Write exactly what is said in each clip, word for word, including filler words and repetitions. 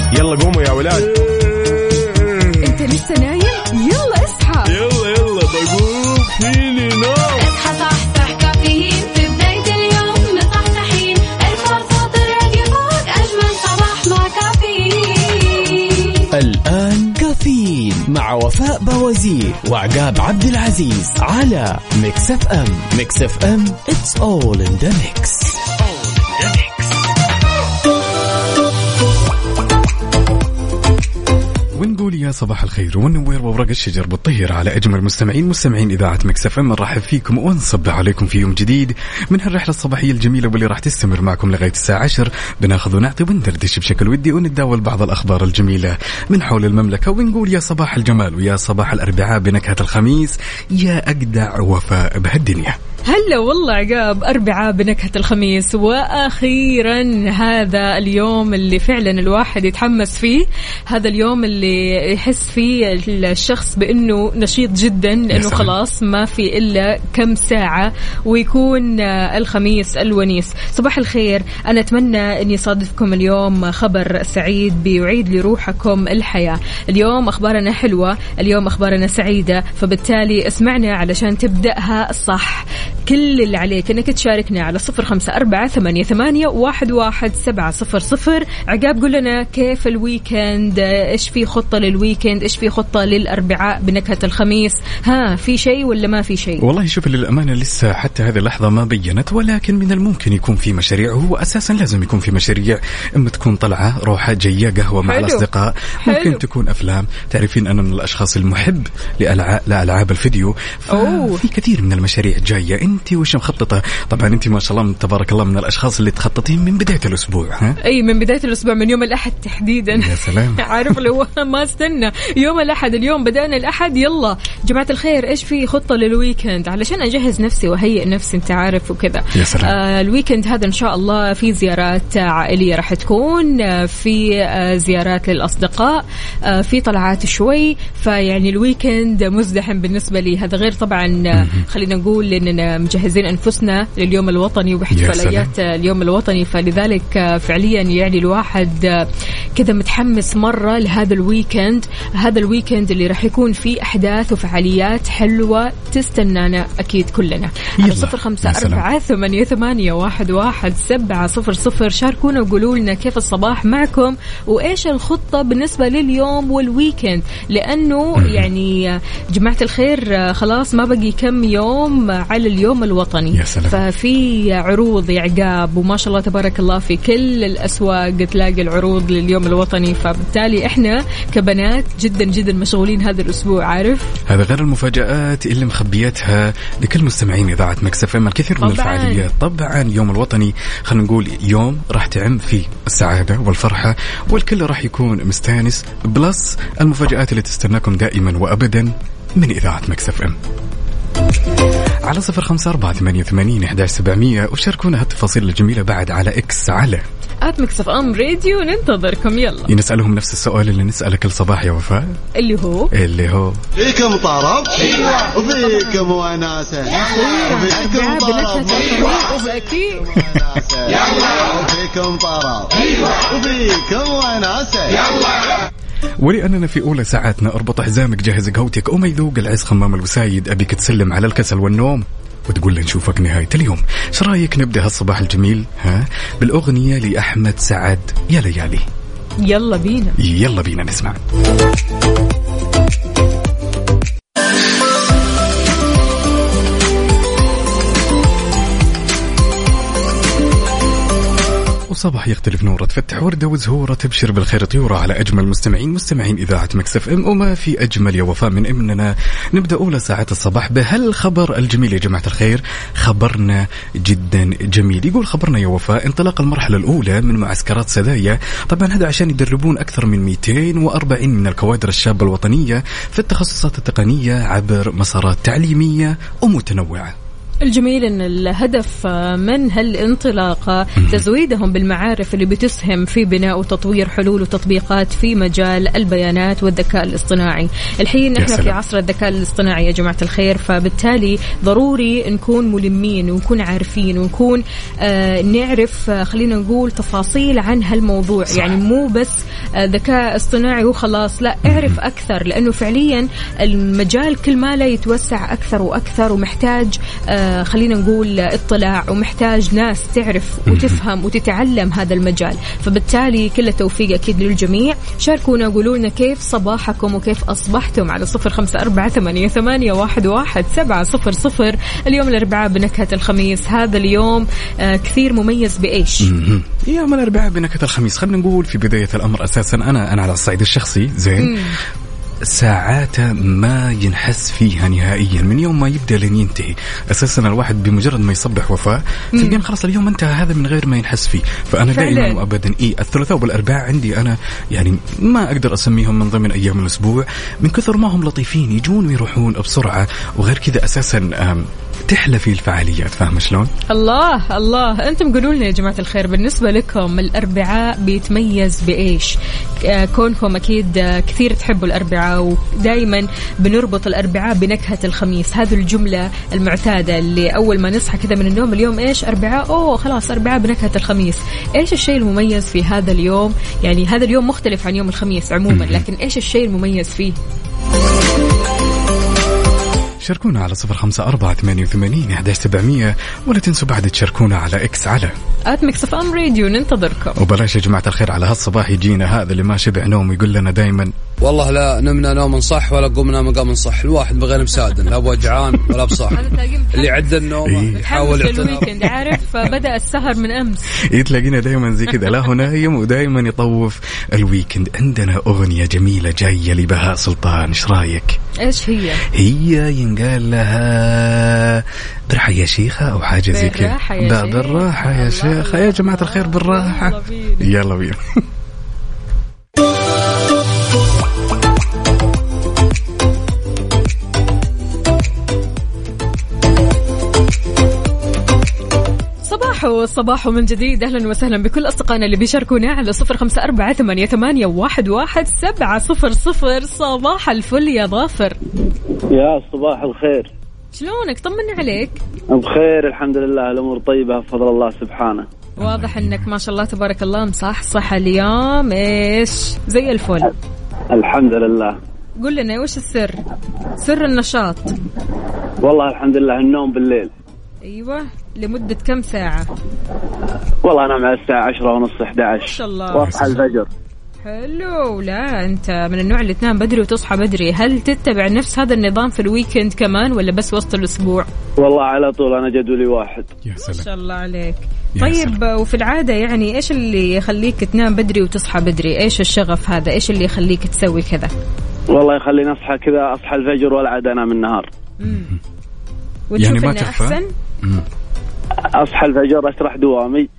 يلا قوموا يا ولاد. انت لسه نايم؟ يلا اصحى. يلا يلا بقوم فيني نوم. اصحى صحصح كافيين في بداية اليوم مصحصحين. ارفع صوت الراديو فوق أجمل صباح مع كافيين. الآن كافيين مع وفاء بوازير وعقاب عبد العزيز على ميكس اف ام. ميكس اف ام it's all in the mix. ونقول يا صباح الخير والنوير وورق الشجر بالطير على أجمل مستمعين مستمعين إذاعة ميكس اف ام. نرحب فيكم ونصب عليكم في يوم جديد من هالرحلة الصباحية الجميلة واللي راح تستمر معكم لغاية الساعة عشر. بناخذ ونعطي وندردش بشكل ودي ونتداول بعض الأخبار الجميلة من حول المملكة. ونقول يا صباح الجمال ويا صباح الأربعاء بنكهة الخميس يا أجدع وفاء بهالدنيا. هلا والله عقاب، أربعاء بنكهة الخميس، وأخيرا هذا اليوم اللي فعلا الواحد يتحمس فيه، هذا اليوم اللي يحس فيه الشخص بأنه نشيط جدا لأنه خلاص ما في إلا كم ساعة ويكون الخميس الونيس. صباح الخير، أنا أتمنى أن يصادفكم اليوم خبر سعيد بيعيد لروحكم الحياة. اليوم أخبارنا حلوة، اليوم أخبارنا سعيدة، فبالتالي اسمعنا علشان تبدأها صح. كل اللي عليك انك تشاركنا على صفر خمسة أربعة ثمانية ثمانية واحد واحد سبعة صفر صفر. عقاب قل لنا كيف الويكند، ايش في خطة للويكند، ايش في خطة للأربعاء بنكهة الخميس؟ ها في شيء ولا ما في شيء؟ والله شوف للأمانة لسه حتى هذه اللحظة ما بينت، ولكن من الممكن يكون في مشاريع. هو أساسا لازم يكون في مشاريع، اما تكون طلعة روحة جاية قهوة مع حلو. الأصدقاء، ممكن حلو. تكون أفلام. تعرفين أنا من الأشخاص المحب لألعاب لألعاب الفيديو، في كثير من المشاريع جاية. انت وش مخططه؟ طبعا انت ما شاء الله تبارك الله من الاشخاص اللي تخططين من بدايه الاسبوع. ها اي من بدايه الاسبوع، من يوم الاحد تحديدا. يا سلام. عارف لو ما استنى يوم الاحد، اليوم بدانا الاحد، يلا جماعه الخير ايش في خطه للويكند علشان اجهز نفسي واهيئ نفسي، انت عارف وكذا. يا سلام. آه الويكند هذا ان شاء الله في زيارات عائليه راح تكون، آه في آه زيارات للاصدقاء، آه في طلعات شوي، فيعني الويكند مزدحم بالنسبه لي. هذا غير طبعا آه خلينا نقول اننا مجهزين أنفسنا لليوم الوطني واحتفاليات اليوم الوطني، فلذلك فعليا يعني الواحد كذا متحمس مرة لهذا الويكند. هذا الويكند اللي راح يكون فيه أحداث وفعاليات حلوة تستنانا أكيد كلنا. على صفر خمسة أربعة ثمانية ثمانية واحد واحد سبعة صفر صفر شاركونا وقولوا لنا كيف الصباح معكم وإيش الخطة بالنسبة لليوم والويكند، لأنه يعني جماعة الخير خلاص ما بقي كم يوم على اليوم الوطني، ففي عروض يا عقاب وما شاء الله تبارك الله في كل الأسواق تلاقي العروض لليوم الوطني، فبالتالي إحنا كبنات جدا جدا مشغولين هذا الأسبوع. عارف هذا غير المفاجآت اللي مخبيتها لكل مستمعين إذاعة ميكس اف ام، الكثير من طبعاً. الفعاليات طبعا يوم الوطني خلينا نقول يوم راح تعم فيه السعادة والفرحة والكل راح يكون مستانس، بلس المفاجآت اللي تستناكم دائما وأبدا من إذاعة ميكس اف ام على صفر خمسة أربعة ثمانية ثمانين أحد عشر سبعمية. وشاركونا هالتفاصيل الجميلة بعد على إكس على آت ميكس اف ام راديو. ننتظركم. يلا نسألهم نفس السؤال اللي نسأله كل صباح يا وفاء، اللي هو اللي هو فيكم طرب وفيكم وناسة وفيكم طرب أكيد وفيكم طرب وفيكم وناسة. ولأننا في أولى ساعاتنا اربط حزامك جهز قهوتك وما يذوق العز خمام الوسايد، أبيك تسلم على الكسل والنوم وتقول لنا نشوفك نهاية اليوم. ايش رايك نبدأ هالصباح الجميل ها بالأغنية لأحمد سعد يا ليالي؟ يلا بينا يلا بينا نسمع. صباح يختلف نوره، تفتح وردة وزهورة، تبشر بالخير طيورة على أجمل مستمعين مستمعين إذاعة ميكس اف ام. وما في أجمل يا وفاء من إننا نبدأ أولى ساعات الصباح بهالخبر الجميل يا جماعة الخير. خبرنا جدا جميل، يقول خبرنا يا وفاء انطلاق المرحلة الأولى من معسكرات سدايا. طبعا هذا عشان يدربون أكثر من مئتين وأربعين من الكوادر الشابة الوطنية في التخصصات التقنية عبر مسارات تعليمية ومتنوعة. الجميل أن الهدف من هالانطلاقة تزويدهم بالمعارف اللي بتسهم في بناء وتطوير حلول وتطبيقات في مجال البيانات والذكاء الاصطناعي. الحين نحن في عصر الذكاء الاصطناعي يا جماعة الخير، فبالتالي ضروري نكون ملمين ونكون عارفين ونكون آه نعرف آه خلينا نقول تفاصيل عن هالموضوع. صح. يعني مو بس آه ذكاء اصطناعي وخلاص، لا اعرف أكثر، لأنه فعليا المجال كل ما لا يتوسع أكثر وأكثر، ومحتاج آه خلينا نقول اطلاع، ومحتاج ناس تعرف وتفهم وتتعلم هذا المجال. فبالتالي كل التوفيق أكيد للجميع. شاركونا، قولوا لنا كيف صباحكم وكيف أصبحتم على صفر خمسة أربعة ثمانية ثمانية واحد واحد سبعة صفر صفر. اليوم الأربعاء بنكهة الخميس، هذا اليوم آه كثير مميز بإيش؟ يوم الأربعاء بنكهة الخميس، خلينا نقول في بداية الأمر أساسا أنا أنا على الصعيد الشخصي زين مم. ساعاته ما ينحس فيها نهائيا من يوم ما يبدأ لين ينتهي. أساسا الواحد بمجرد ما يصبح وفاة تلقين خلاص اليوم انتهى هذا من غير ما ينحس فيه. فأنا دائما وأبدا إيه الثلاثاء والأربعاء عندي أنا يعني ما أقدر أسميهم من ضمن أيام الأسبوع من كثر ما هم لطيفين، يجون ويروحون بسرعة، وغير كذا أساسا تحلى في الفعاليات. فاهم شلون؟ الله الله، أنتم قولوا لنا يا جماعة الخير بالنسبة لكم الأربعاء بيتميز بإيش؟ كونكم أكيد كثير تحبوا الأربعاء ودائما بنربط الأربعاء بنكهة الخميس، هذه الجملة المعتادة اللي أول ما نصحى كذا من النوم اليوم إيش أربعاء، أوه خلاص أربعاء بنكهة الخميس. إيش الشيء المميز في هذا اليوم؟ يعني هذا اليوم مختلف عن يوم الخميس عموما، لكن إيش الشيء المميز فيه؟ شاركونا على صفر خمسة أربعة ثمانية وثمانين أحد عشر سبعمية، ولا تنسوا بعد تشاركونا على إكس على آت ميكس إف إم راديو. ننتظركم. وبلاش يا جماعة الخير على هالصباح يجينا هذا اللي ما شبع نوم يقول لنا دايما والله لا نمنا نوم صح ولا قمنا مقام صح، الواحد بغير مساعد، لا بوجعان ولا بصح. اللي عد النوم إيه؟ يحاول الويكند عارف بدأ السهر من أمس. يتلاقينا دايما زي كذا لا هو نايم ودايما يطوف الويكند. عندنا أغنية جميلة جاية لبهاء سلطان، إيش رأيك؟ إيش هي؟ هي ينقال لها برحة يا شيخة أو حاجة زي كذا. بالراحة يا شيخة يا جماعة الخير بالراحة. يلا بينا. صباحو صباحو من جديد، أهلا وسهلا بكل أصدقائنا اللي بيشاركونا على صفر خمسة أربعة ثمانية ثمانية واحد واحد سبعة صفر صفر. صباح الفل يا ظافر. يا صباح الخير، شلونك؟ طمني عليك. بخير الحمد لله، الأمور طيبة بفضل الله سبحانه. واضح انك ما شاء الله تبارك الله مصحصح اليوم، ايش زي الفل. الحمد لله. قل لنا وش السر، سر النشاط؟ والله الحمد لله النوم بالليل. ايوه، لمدة كم ساعة؟ والله أنا مع الساعة عشرة ونص إحدى عشر. ما شاء الله. واصحى الفجر. حلو. لا أنت من النوع اللي تنام بدري وتصحى بدري. هل تتبع نفس هذا النظام في الويكند كمان ولا بس وسط الأسبوع؟ والله على طول أنا جدولي واحد. يا سلام. ما شاء الله عليك. طيب وفي العادة يعني إيش اللي يخليك تنام بدري وتصحى بدري؟ إيش الشغف هذا؟ إيش اللي يخليك تسوي كذا؟ والله يخليني أصحى كذا، أصحى الفجر ولا عاد أنام النهار. امم وتشوف يعني إنه أحسن؟ مم. أصحى الفجر أشرح دوامي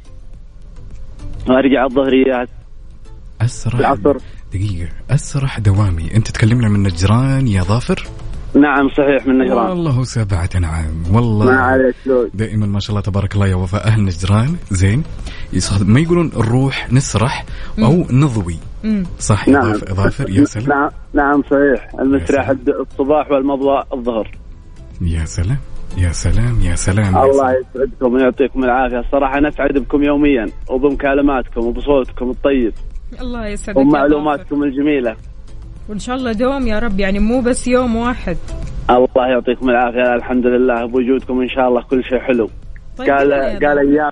وأرجع الظهريات. أسرح العصر. دقيقة، أسرح دوامي. أنت تكلمنا من نجران يا ظافر؟ نعم صحيح من نجران. والله سبعة نعم والله. ما عليك دائما ما شاء الله تبارك الله يا وفاء أهل نجران زين ما يقولون نروح نسرح أو مم. نضوي. مم. صح يا نعم. ظافر يا سلام. نعم نعم صحيح، المسرح الصباح والمضوى الظهر. يا سلام يا سلام يا سلام. الله يسعدكم ويعطيكم العافية، الصراحة نسعد بكم يوميا وبمكالماتكم وبصوتكم الطيب. الله يسعدك ومعلوماتكم الجميلة، وإن شاء الله دوام يا رب، يعني مو بس يوم واحد. الله يعطيكم العافية، الحمد لله بوجودكم إن شاء الله كل شيء حلو. طيب قال قال أيام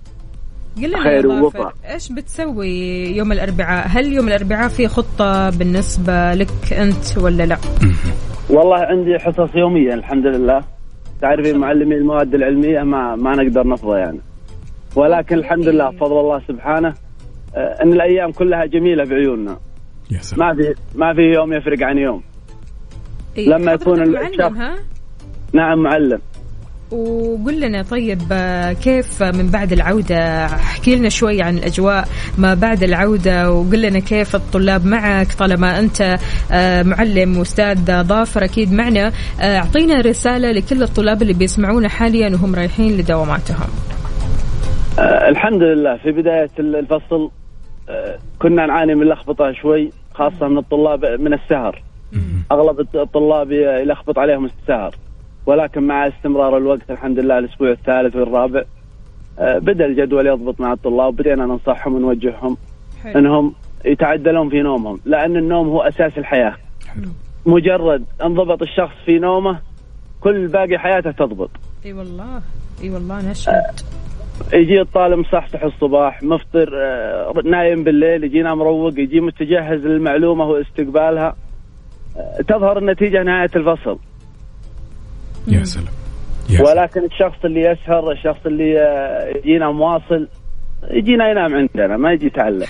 خير ووفاء. إيش بتسوي يوم الأربعاء؟ هل يوم الأربعاء في خطة بالنسبة لك أنت ولا لا؟ والله عندي حصص يوميا الحمد لله، تعرفين معلمي المواد العلمية ما ما نقدر نفضى يعني، ولكن الحمد لله بفضل الله سبحانه ان الايام كلها جميله بعيوننا. ما في ما في يوم يفرق عن يوم. إيه؟ لما يكون الشخص. نعم معلم. وقل لنا طيب كيف من بعد العودة، احكي لنا شوي عن الأجواء ما بعد العودة، وقل لنا كيف الطلاب معك طالما أنت معلم وأستاذ ظافر أكيد معنا. أعطينا رسالة لكل الطلاب اللي بيسمعونا حاليا وهم رايحين لدواماتهم. أه الحمد لله في بداية الفصل أه كنا نعاني من لخبطة شوي، خاصة من الطلاب من السهر. أغلب الطلاب يلخبط عليهم السهر، ولكن مع استمرار الوقت الحمد لله الأسبوع الثالث والرابع أه بدأ الجدول يضبط مع الطلاب، بدينا ننصحهم ونوجههم حلو. أنهم يتعدلون في نومهم، لأن النوم هو أساس الحياة. حلو. مجرد انضبط الشخص في نومه كل باقي حياته تضبط. اي والله اي والله نشهد. أه يجي الطالب مصحصح الصباح، مفطر أه نايم بالليل، يجينا مروق، يجي متجهز للمعلومة واستقبالها، أه تظهر النتيجة نهاية الفصل. يا سلام. ولكن الشخص اللي يسهر، الشخص اللي يجينا مواصل، يجينا ينام عندنا ما يجي يتعلم.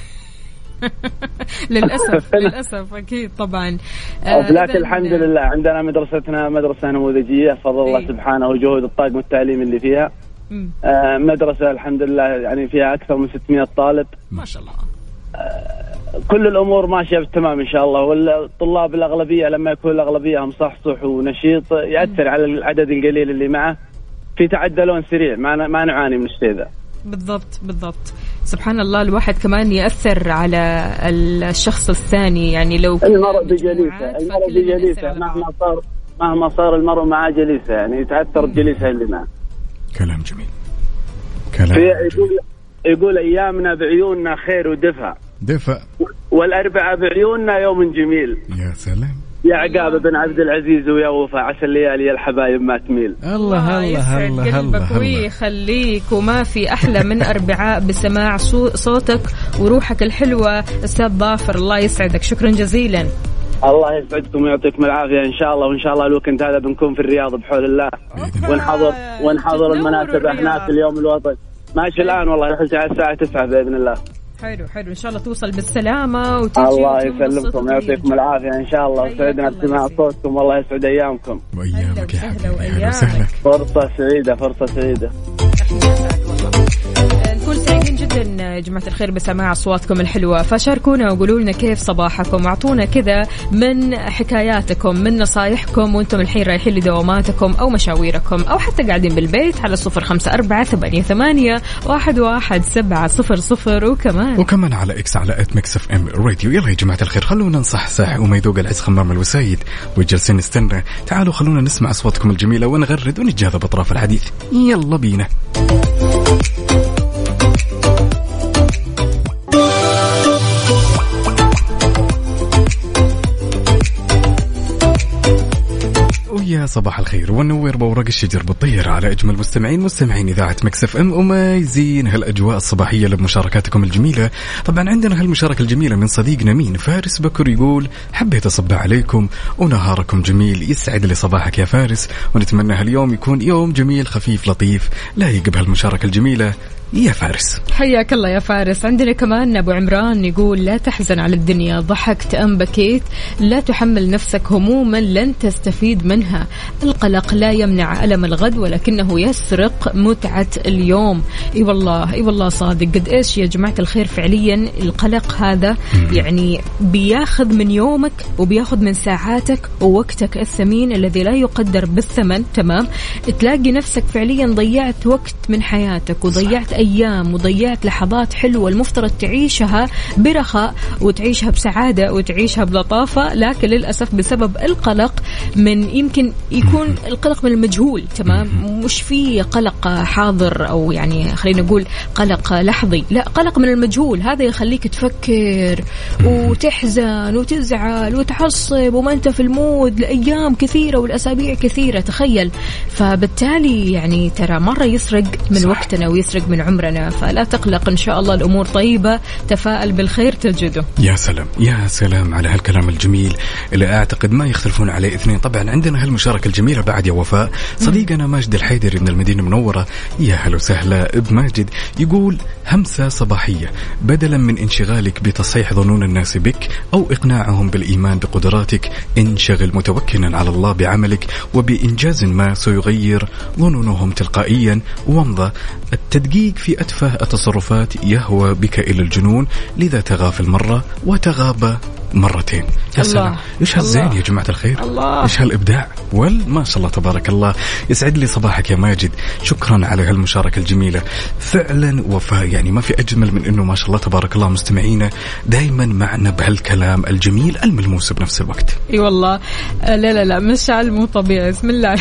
للأسف للأسف أكيد طبعا. آه لكن الحمد لله عندنا مدرستنا مدرسة نموذجية بفضل الله إيه؟ سبحانه وجهود الطاقم التعليمي اللي فيها. آه مدرسة الحمد لله يعني فيها أكثر من ستمائة طالب ما شاء الله. آه كل الأمور ماشية بالتمام إن شاء الله. والطلاب الأغلبية لما يكون الأغلبية مصحصح ونشيط يأثر على العدد القليل اللي معه في تعدلون سريع، ما ما نعاني من الشيء ذا. بالضبط بالضبط. سبحان الله الواحد كمان يأثر على الشخص الثاني، يعني لو المرء بجليسه المرء بجليسه مهما صار مهما صار المرء مع جليسه يعني يتأثر بجليسه اللي معه. كلام جميل. كلام يقول يقول أيامنا بعيوننا خير ودفء دفء، والأربعاء بعيوننا يوم جميل. يا سلام يا عقاب بن عبد العزيز ويا وفا، عسى الليالي الحبايب ما تميل. الله الله الله الله ويخليك، وما في أحلى من أربعاء بسماع صوتك وروحك الحلوة أستاذ ظافر. الله يسعدك، شكرا جزيلا. الله يسعدكم ويعطيكم العافية إن شاء الله. وإن شاء الله الويكند هذا بنكون في الرياض بحول الله، ونحضر ونحضر المناسبة هناك اليوم الوطني. ماشي الآن والله رحلت على الساعة تسعة بإذن الله. حلو حلو إن شاء الله توصل بالسلامة وتجي. الله يسلمكم ويعطيكم العافية إن شاء الله، وسعدنا بسماع صوتكم والله يسعد أيامكم. وأيامك يا حبيبي. فرصة سعيدة فرصة سعيدة. نكون سعيدين جدا يا جماعة الخير بسماع أصواتكم الحلوة، فشاركونا وقولوا لنا كيف صباحكم، واعطونا كذا من حكاياتكم من نصايحكم وانتم الحين رايحين لدواماتكم أو مشاويركم أو حتى قاعدين بالبيت على صفر خمسة أربعة ثمانية ثمانية واحد واحد سبعة صفر صفر. وكمان وكمان على إكس على إت ميكس إف إم راديو. يلا يا جماعة الخير خلونا نصحصح وما يذوق العز خمام الوسايد وجلسين نستنى. تعالوا خلونا نسمع أصواتكم الجميلة ونغرد ونتجاذب أطراف الحديث. يلا بينا. يا صباح الخير والنوير بورق الشجر بالطير على أجمل مستمعين مستمعين إذاعة مكس اف ام، وما يزين هالأجواء الصباحية لمشاركاتكم الجميلة. طبعا عندنا هالمشاركة الجميلة من صديقنا مين فارس بكر، يقول حبيت أصبح عليكم ونهاركم جميل. يسعد لي صباحك يا فارس، ونتمنى هاليوم يكون يوم جميل خفيف لطيف لايق بهالمشاركة الجميلة يا فارس. حياك الله يا فارس. عندنا كمان أبو عمران يقول لا تحزن على الدنيا، ضحكت أم بكيت، لا تحمل نفسك هموما لن تستفيد منها، القلق لا يمنع ألم الغد ولكنه يسرق متعة اليوم. اي والله اي والله صادق. قد ايش يا جماعة الخير فعليا القلق هذا يعني بياخذ من يومك وبياخذ من ساعاتك ووقتك الثمين الذي لا يقدر بالثمن. تمام، تلاقي نفسك فعليا ضيعت وقت من حياتك وضيعت أيام وضيعت لحظات حلوة المفترض تعيشها برخاء وتعيشها بسعادة وتعيشها بلطافة، لكن للأسف بسبب القلق من يمكن يكون القلق من المجهول. تمام، مش في قلق حاضر أو يعني خلينا نقول قلق لحظي، لا قلق من المجهول. هذا يخليك تفكر وتحزن وتزعل وتعصب وما أنت في المود لأيام كثيرة والأسابيع كثيرة. تخيل، فبالتالي يعني ترى مرة يسرق من صح. وقتنا ويسرق من عمرنا، فلا تقلق إن شاء الله الأمور طيبة، تفائل بالخير تجده. يا سلام يا سلام على هالكلام الجميل اللي أعتقد ما يختلفون عليه اثنين. طبعا عندنا هالمشاركة الجميلة بعد يا وفاء، صديقنا ماجد الحلو الحيدري من المدينة المنورة، يا هلا وسهلا بماجد. يقول همسة صباحية، بدلا من انشغالك بتصحيح ظنون الناس بك أو إقناعهم بالإيمان بقدراتك، انشغل متوكلا على الله بعملك وبإنجاز ما سيغير ظنونهم تلقائيا، وامضى. التدقيق في أتفه التصرفات يهوى بك إلى الجنون، لذا تغافل مرة وتغاب مرتين. يا سلام، ايش هالزين يا جماعة الخير، الله. ايش هالإبداع، وال ما شاء الله تبارك الله. يسعد لي صباحك يا ماجد، شكرا على هالمشاركة الجميلة. فعلا وفاء، يعني ما في أجمل من إنه ما شاء الله تبارك الله مستمعينا دايما معنا بهالكلام الجميل الملموس بنفس الوقت. اي والله. لا لا لا مشعل مو طبيعي، بسم الله.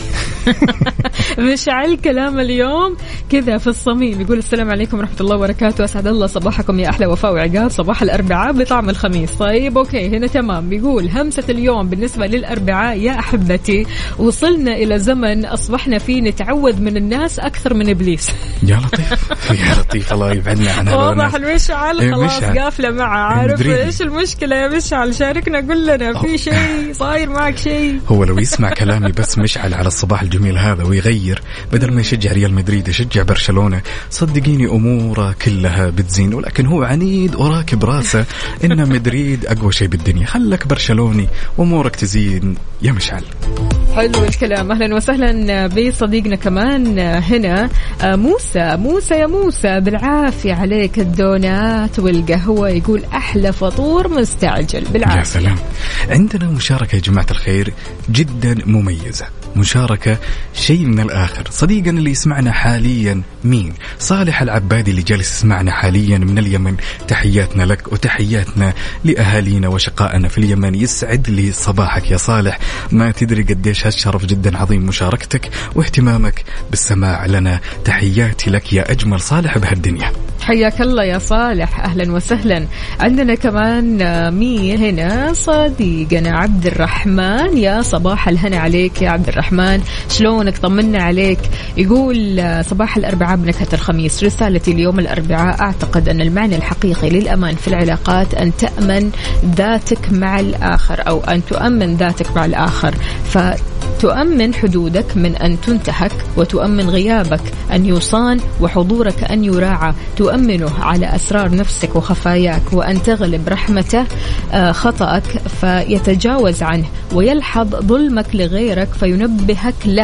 مشعل كلام اليوم كذا في الصميم. يقول السلام عليكم ورحمة الله وبركاته، أسعد الله صباحكم يا أحلى وفاء وعقاب، صباح الأربعاء بطعم الخميس. طيب أوكي هنا تمام. بيقول همسة اليوم بالنسبة للأربعاء، يا أحبتي وصلنا إلى زمن أصبحنا فيه نتعود من الناس أكثر من إبليس. يا لطيف يا لطيف، الله يبعدنا عنها. واضح المشعل خلاص قافلة معه، عارف إيش المشكلة يا مشعل؟ شاركنا، قل لنا في شيء صاير معك شيء. هو لو يسمع كلامي بس مشعل على الصباح الجميل هذا ويغير، بدل ما يشجع ريال مدريد يشجع برشلونة، صدقيني أموره كلها بتزين. ولكن هو عنيد وراكب راسه إن مدريد أقوى شيء بالدنيا، خلك برشلوني وأمورك تزين يا مشعل. حلو الكلام. أهلا وسهلا بصديقنا كمان هنا موسى. موسى يا موسى، بالعافية عليك الدونات والقهوة. يقول أحلى فطور مستعجل بالعافية. يا سلام. عندنا مشاركة يا جماعة الخير جدا مميزة، مشاركة شيء من الآخر. صديقنا اللي يسمعنا حاليا مين؟ صالح العبادي اللي جالس يسمعنا حاليا من اليمن. تحياتنا لك وتحياتنا لأهالينا وشقائنا في اليمن. يسعد لي صباحك يا صالح، ما تدري قديش هالشرف جدا عظيم مشاركتك واهتمامك بالسماع لنا. تحياتي لك يا أجمل صالح بهالدنيا. حياك الله يا صالح، أهلا وسهلا. عندنا كمان مين هنا؟ صديقنا عبد الرحمن. يا صباح الهنا عليك يا عبد الرحمن، شلونك؟ طمنا عليك. يقول صباح الأربعاء بنكهة الخميس، رسالتي اليوم الأربعاء، أعتقد أن المعنى الحقيقي للأمان في العلاقات أن تأمن ذاتك مع الآخر، أو أن تؤمن ذاتك مع الآخر، فتؤمن حدودك من أن تنتهك، وتؤمن غيابك أن يصان، وحضورك أن يراعى، تؤمنه على أسرار نفسك وخفاياك، وأن تغلب رحمته خطأك فيتجاوز عنه، ويلحظ ظلمك لغيرك فينبهك له،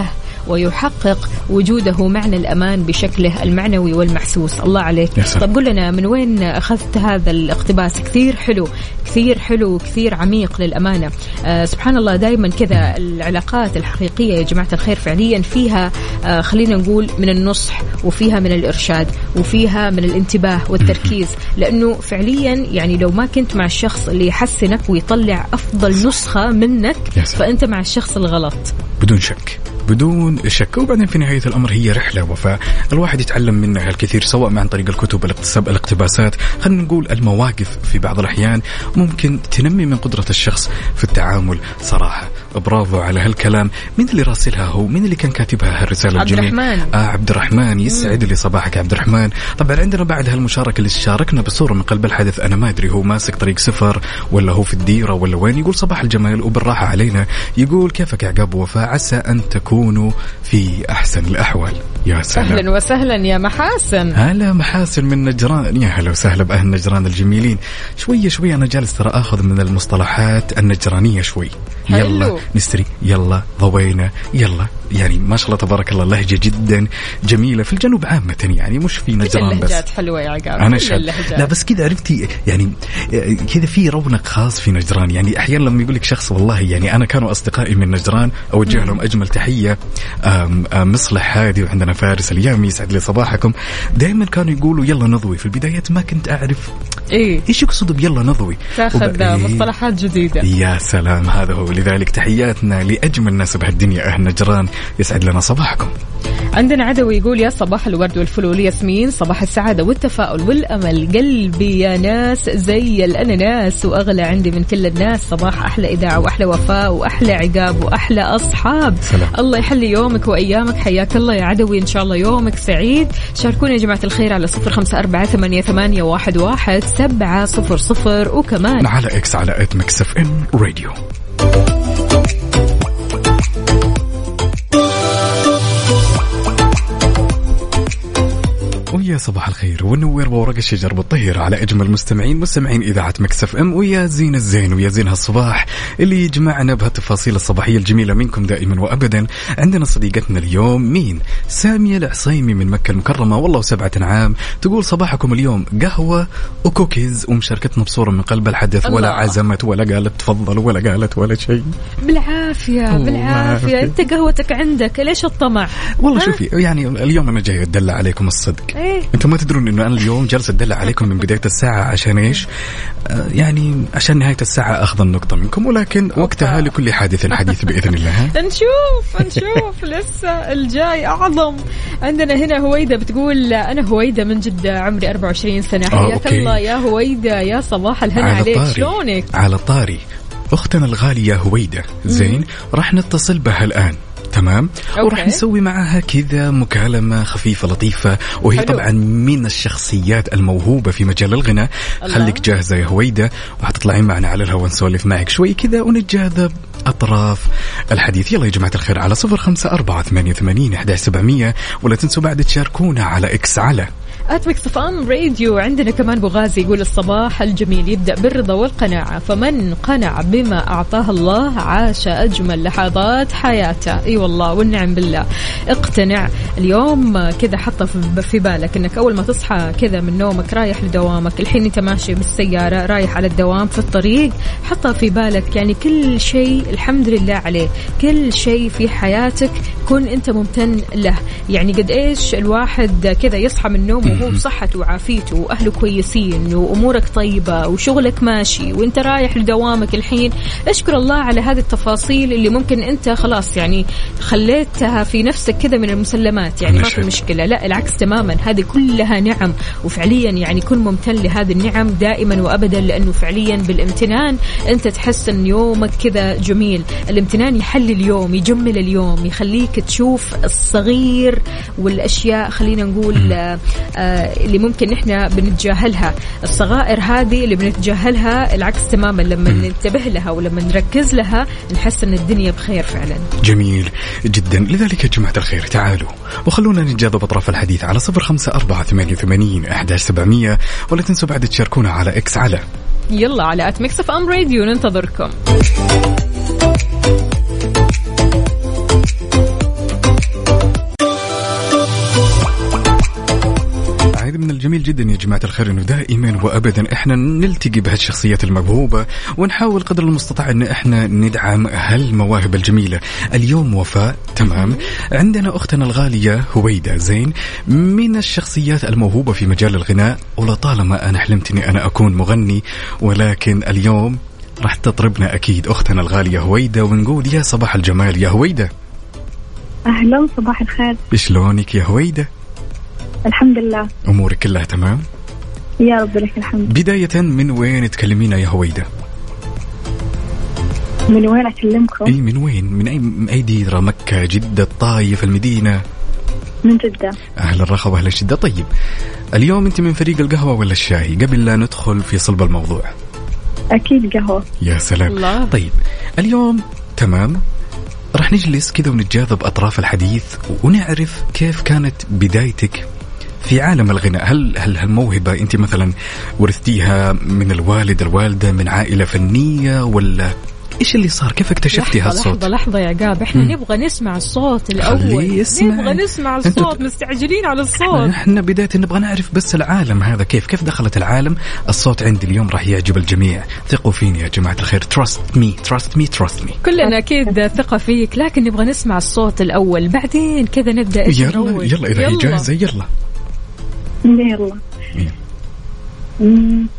ويحقق وجوده معنى الأمان بشكله المعنوي والمحسوس. الله عليك. طب قل لنا من وين أخذت هذا الاقتباس؟ كثير حلو كثير حلو كثير عميق للأمانة. آه سبحان الله، دايما كذا العلاقات الحقيقية يا جماعة الخير فعليا فيها آه خلينا نقول من النصح، وفيها من الإرشاد، وفيها من الانتباه والتركيز، لأنه فعليا يعني لو ما كنت مع الشخص اللي يحسنك ويطلع أفضل نسخة منك فأنت مع الشخص الغلط بدون شك بدون شك. وبعدين في نهاية الأمر هي رحلة وفاء، الواحد يتعلم منها الكثير، سواء عن طريق الكتب، الاقتصاب، الاقتباسات، خلينا نقول المواقف في بعض الأحيان ممكن تنمي من قدرة الشخص في التعامل. صراحة برافو على هالكلام. مين اللي راسلها؟ هو مين اللي كان كاتبها هالرسالة الجميلة؟ عبد الرحمن. آه عبد الرحمن، يسعد لي صباحك يا عبد الرحمن. طبعا عندنا بعد هالمشاركة اللي شاركنا بصورة من قلب الحدث، أنا ما أدري هو ماسك طريق سفر ولا هو في الديرة ولا وين. يقول صباح الجمال وبالراحة علينا. يقول كيفك يا عقاب وفاء، عسى أن تكونوا في أحسن الأحوال. يا سلام، أهلا وسهلا يا محاسن. هلا محاسن من نجران، يا هلا وسهلا بأهل نجران الجميلين. شوية شوية أنا جالس ترى أخذ من المصطلحات النجرانية شوي. حلو. يلا نستري، يلا ضوينا، يلا يعني ما شاء الله تبارك الله لهجة جدا جميلة في الجنوب عامة، يعني مش في نجران بس. اللهجات حلوة يا عقاب، أنا شهد. لا بس كذا عرفتي يعني كذا في رونق خاص في نجران. يعني أحيانا لما يقول لك شخص والله يعني أنا كانوا أصدقائي من نجران أوجه لهم أجمل تحية. آم آم مصلح هادي وعندنا فارس اليامي، يسعد لي صباحكم. دائما كانوا يقولوا يلا نضوي. في البدايات ما كنت أعرف إيه إيش يقصدوا بيلا نضوي، تاخذ وب... مصطلحات جديدة. يا سلام، هذا هو. لذلك تحياتنا لأجمل ناس بهالدنيا أهل نجران، يسعد لنا صباحكم. عندنا عدوي يقول يا صباح الورد والفل والياسمين، صباح السعادة والتفاؤل والأمل، قلبي يا ناس زي الأناناس وأغلى عندي من كل الناس. صباح أحلى إذاعة وأحلى وفاء وأحلى عقاب وأحلى أصحاب. سلام. الله يحلي يومك وأيامك، حياك الله يا عدوي، إن شاء الله يومك سعيد. شاركونا يا جماعة الخير على صفر خمسة أربعة ثمانية ثمانية واحد واحد سبعة صفر صفر، وكمان على إكس على إت ميكس إف إم راديو. ويا صباح الخير والنوير وورق الشجر بالطهير على أجمل مستمعين مستمعين إذاعة مكس اف ام، ويا زين الزين ويا زين هالصباح اللي يجمعنا بهالتفاصيل الصباحية الجميلة منكم دائما وأبدا. عندنا صديقتنا اليوم مين؟ سامية العصيمي من مكة المكرمة، والله وسبعة عام، تقول صباحكم اليوم قهوة وكوكيز، ومشاركتنا بصورة من قلب الحدث، ولا عزمت ولا قالت تفضل ولا قالت ولا شيء. بالعافية بالعافية، أنت قهوتك عندك، ليش الطمع؟ والله شوفي يعني اليوم أنا جاي أدلع عليكم الصدق. إيه؟ أنتم ما تدرون إنه أنا اليوم جالس أدلع عليكم من بداية الساعة عشان إيش؟ آه يعني عشان نهاية الساعة أخذ النقطة منكم، ولكن وقتها لكل حادث حديث بإذن الله. نشوف نشوف لسه الجاي أعظم. عندنا هنا هويدة بتقول أنا هويدة من جدة، عمري أربعة وعشرين سنة. حياك الله يا هويدة، يا صباح الهنا عليك. شلونك؟ على طاري أختنا الغالية هويدة، زين راح نتصل بها الآن، تمام؟ وراح نسوي معها كذا مكالمة خفيفة لطيفة، وهي حلو. طبعا من الشخصيات الموهوبة في مجال الغناء. خليك جاهزة يا هويدة، وحتطلعين معنا على الهواء نسولف معك شوي كذا ونتجاذب أطراف الحديث. يلا يا جماعة الخير، على صفر خمسة أربعة ثمانية ثمانين أحد عشر سبعمية، ولا تنسوا بعد تشاركونا على إكس على آت ميكس اف ام راديو. عندنا كمان بغازي يقول الصباح الجميل يبدأ بالرضا والقناعة، فمن قنع بما أعطاه الله عاش أجمل لحظات حياته. اي والله والنعم بالله. اقتنع اليوم كذا، حطه في بالك انك اول ما تصحى كذا من نومك رايح لدوامك، الحين انت ماشي بالسيارة رايح على الدوام في الطريق، حطه في بالك يعني كل شيء الحمد لله عليه، كل شيء في حياتك كن انت ممتن له. يعني قد ايش الواحد كذا يصحى من نومه وهو بصحته وعافيته وأهله كويسين وأمورك طيبة وشغلك ماشي وانت رايح لدوامك الحين، اشكر الله على هذه التفاصيل اللي ممكن انت خلاص يعني خليتها في نفسك كذا من المسلمات، يعني ما في مشكلة. لا العكس تماما، هذه كلها نعم، وفعليا يعني كن ممتن لهذه النعم دائما وأبدا، لأنه فعليا بالامتنان انت تحس ان يومك كذا جميل. الامتنان يحلي اليوم، يجمل اليوم، يخليك تشوف الصغير والأشياء خلينا نقول آه اللي ممكن نحن بنتجاهلها. الصغائر هذه اللي بنتجاهلها العكس تماما، لما ننتبه لها ولما نركز لها نحس ان الدنيا بخير فعلا. جميل جدا. لذلك يا جماعة الخير تعالوا وخلونا نتجاذب أطراف الحديث على صفر خمسة أربعة ثمانية ثمانين أحد عشر سبعمية، ولا تنسوا بعد تشاركونا على إكس على يلا على آت ميكس اف ام راديو. ننتظركم. من الجميل جدا يا جماعة الخير انه دائما وابدا احنا نلتقي بهالشخصيات الموهوبة ونحاول قدر المستطاع ان احنا ندعم هالمواهب الجميلة. اليوم وفاء، تمام، عندنا اختنا الغالية هويدة، زين، من الشخصيات الموهوبة في مجال الغناء، ولطالما انا حلمت اني انا اكون مغني، ولكن اليوم راح تطربنا اكيد اختنا الغالية هويدة، ونقول يا صباح الجمال يا هويدة. اهلا صباح الخير. شلونك يا هويدة؟ الحمد لله. أمورك كلها تمام؟ يا رب لك الحمد. بداية من وين تكلمينا يا هويدة؟ من وين أكلمكم؟ إيه من وين؟ من أي من أي ديرة؟ مكة، جدة، الطايف، المدينة؟ من جدة. أهل الرخاء وأهل الجدة. طيب اليوم أنت من فريق القهوة ولا الشاي؟ قبل لا ندخل في صلب الموضوع. أكيد قهوة. يا سلام الله. طيب اليوم تمام رح نجلس كذا ونتجاذب أطراف الحديث ونعرف كيف كانت بدايتك في عالم الغناء. هل هل هالموهبة أنت مثلا ورثتيها من الوالد الوالدة، من عائلة فنية، ولا إيش اللي صار؟ كيف اكتشفتي هالصوت؟ لحظة لحظة يا قاب، إحنا مم. نبغى نسمع الصوت الأول، نبغى نسمع الصوت، مستعجلين على الصوت. إحنا بداية نبغى نعرف بس العالم هذا كيف كيف دخلت العالم. الصوت عندي اليوم راح يعجب الجميع، ثقوا فيني يا جماعة الخير. trust me trust me trust me. كلنا أكيد ثقة فيك، لكن نبغى نسمع الصوت الأول، بعدين كذا نبدأ. يلا يلا, يلا إذا هي جاهزة يلا يلا. مم.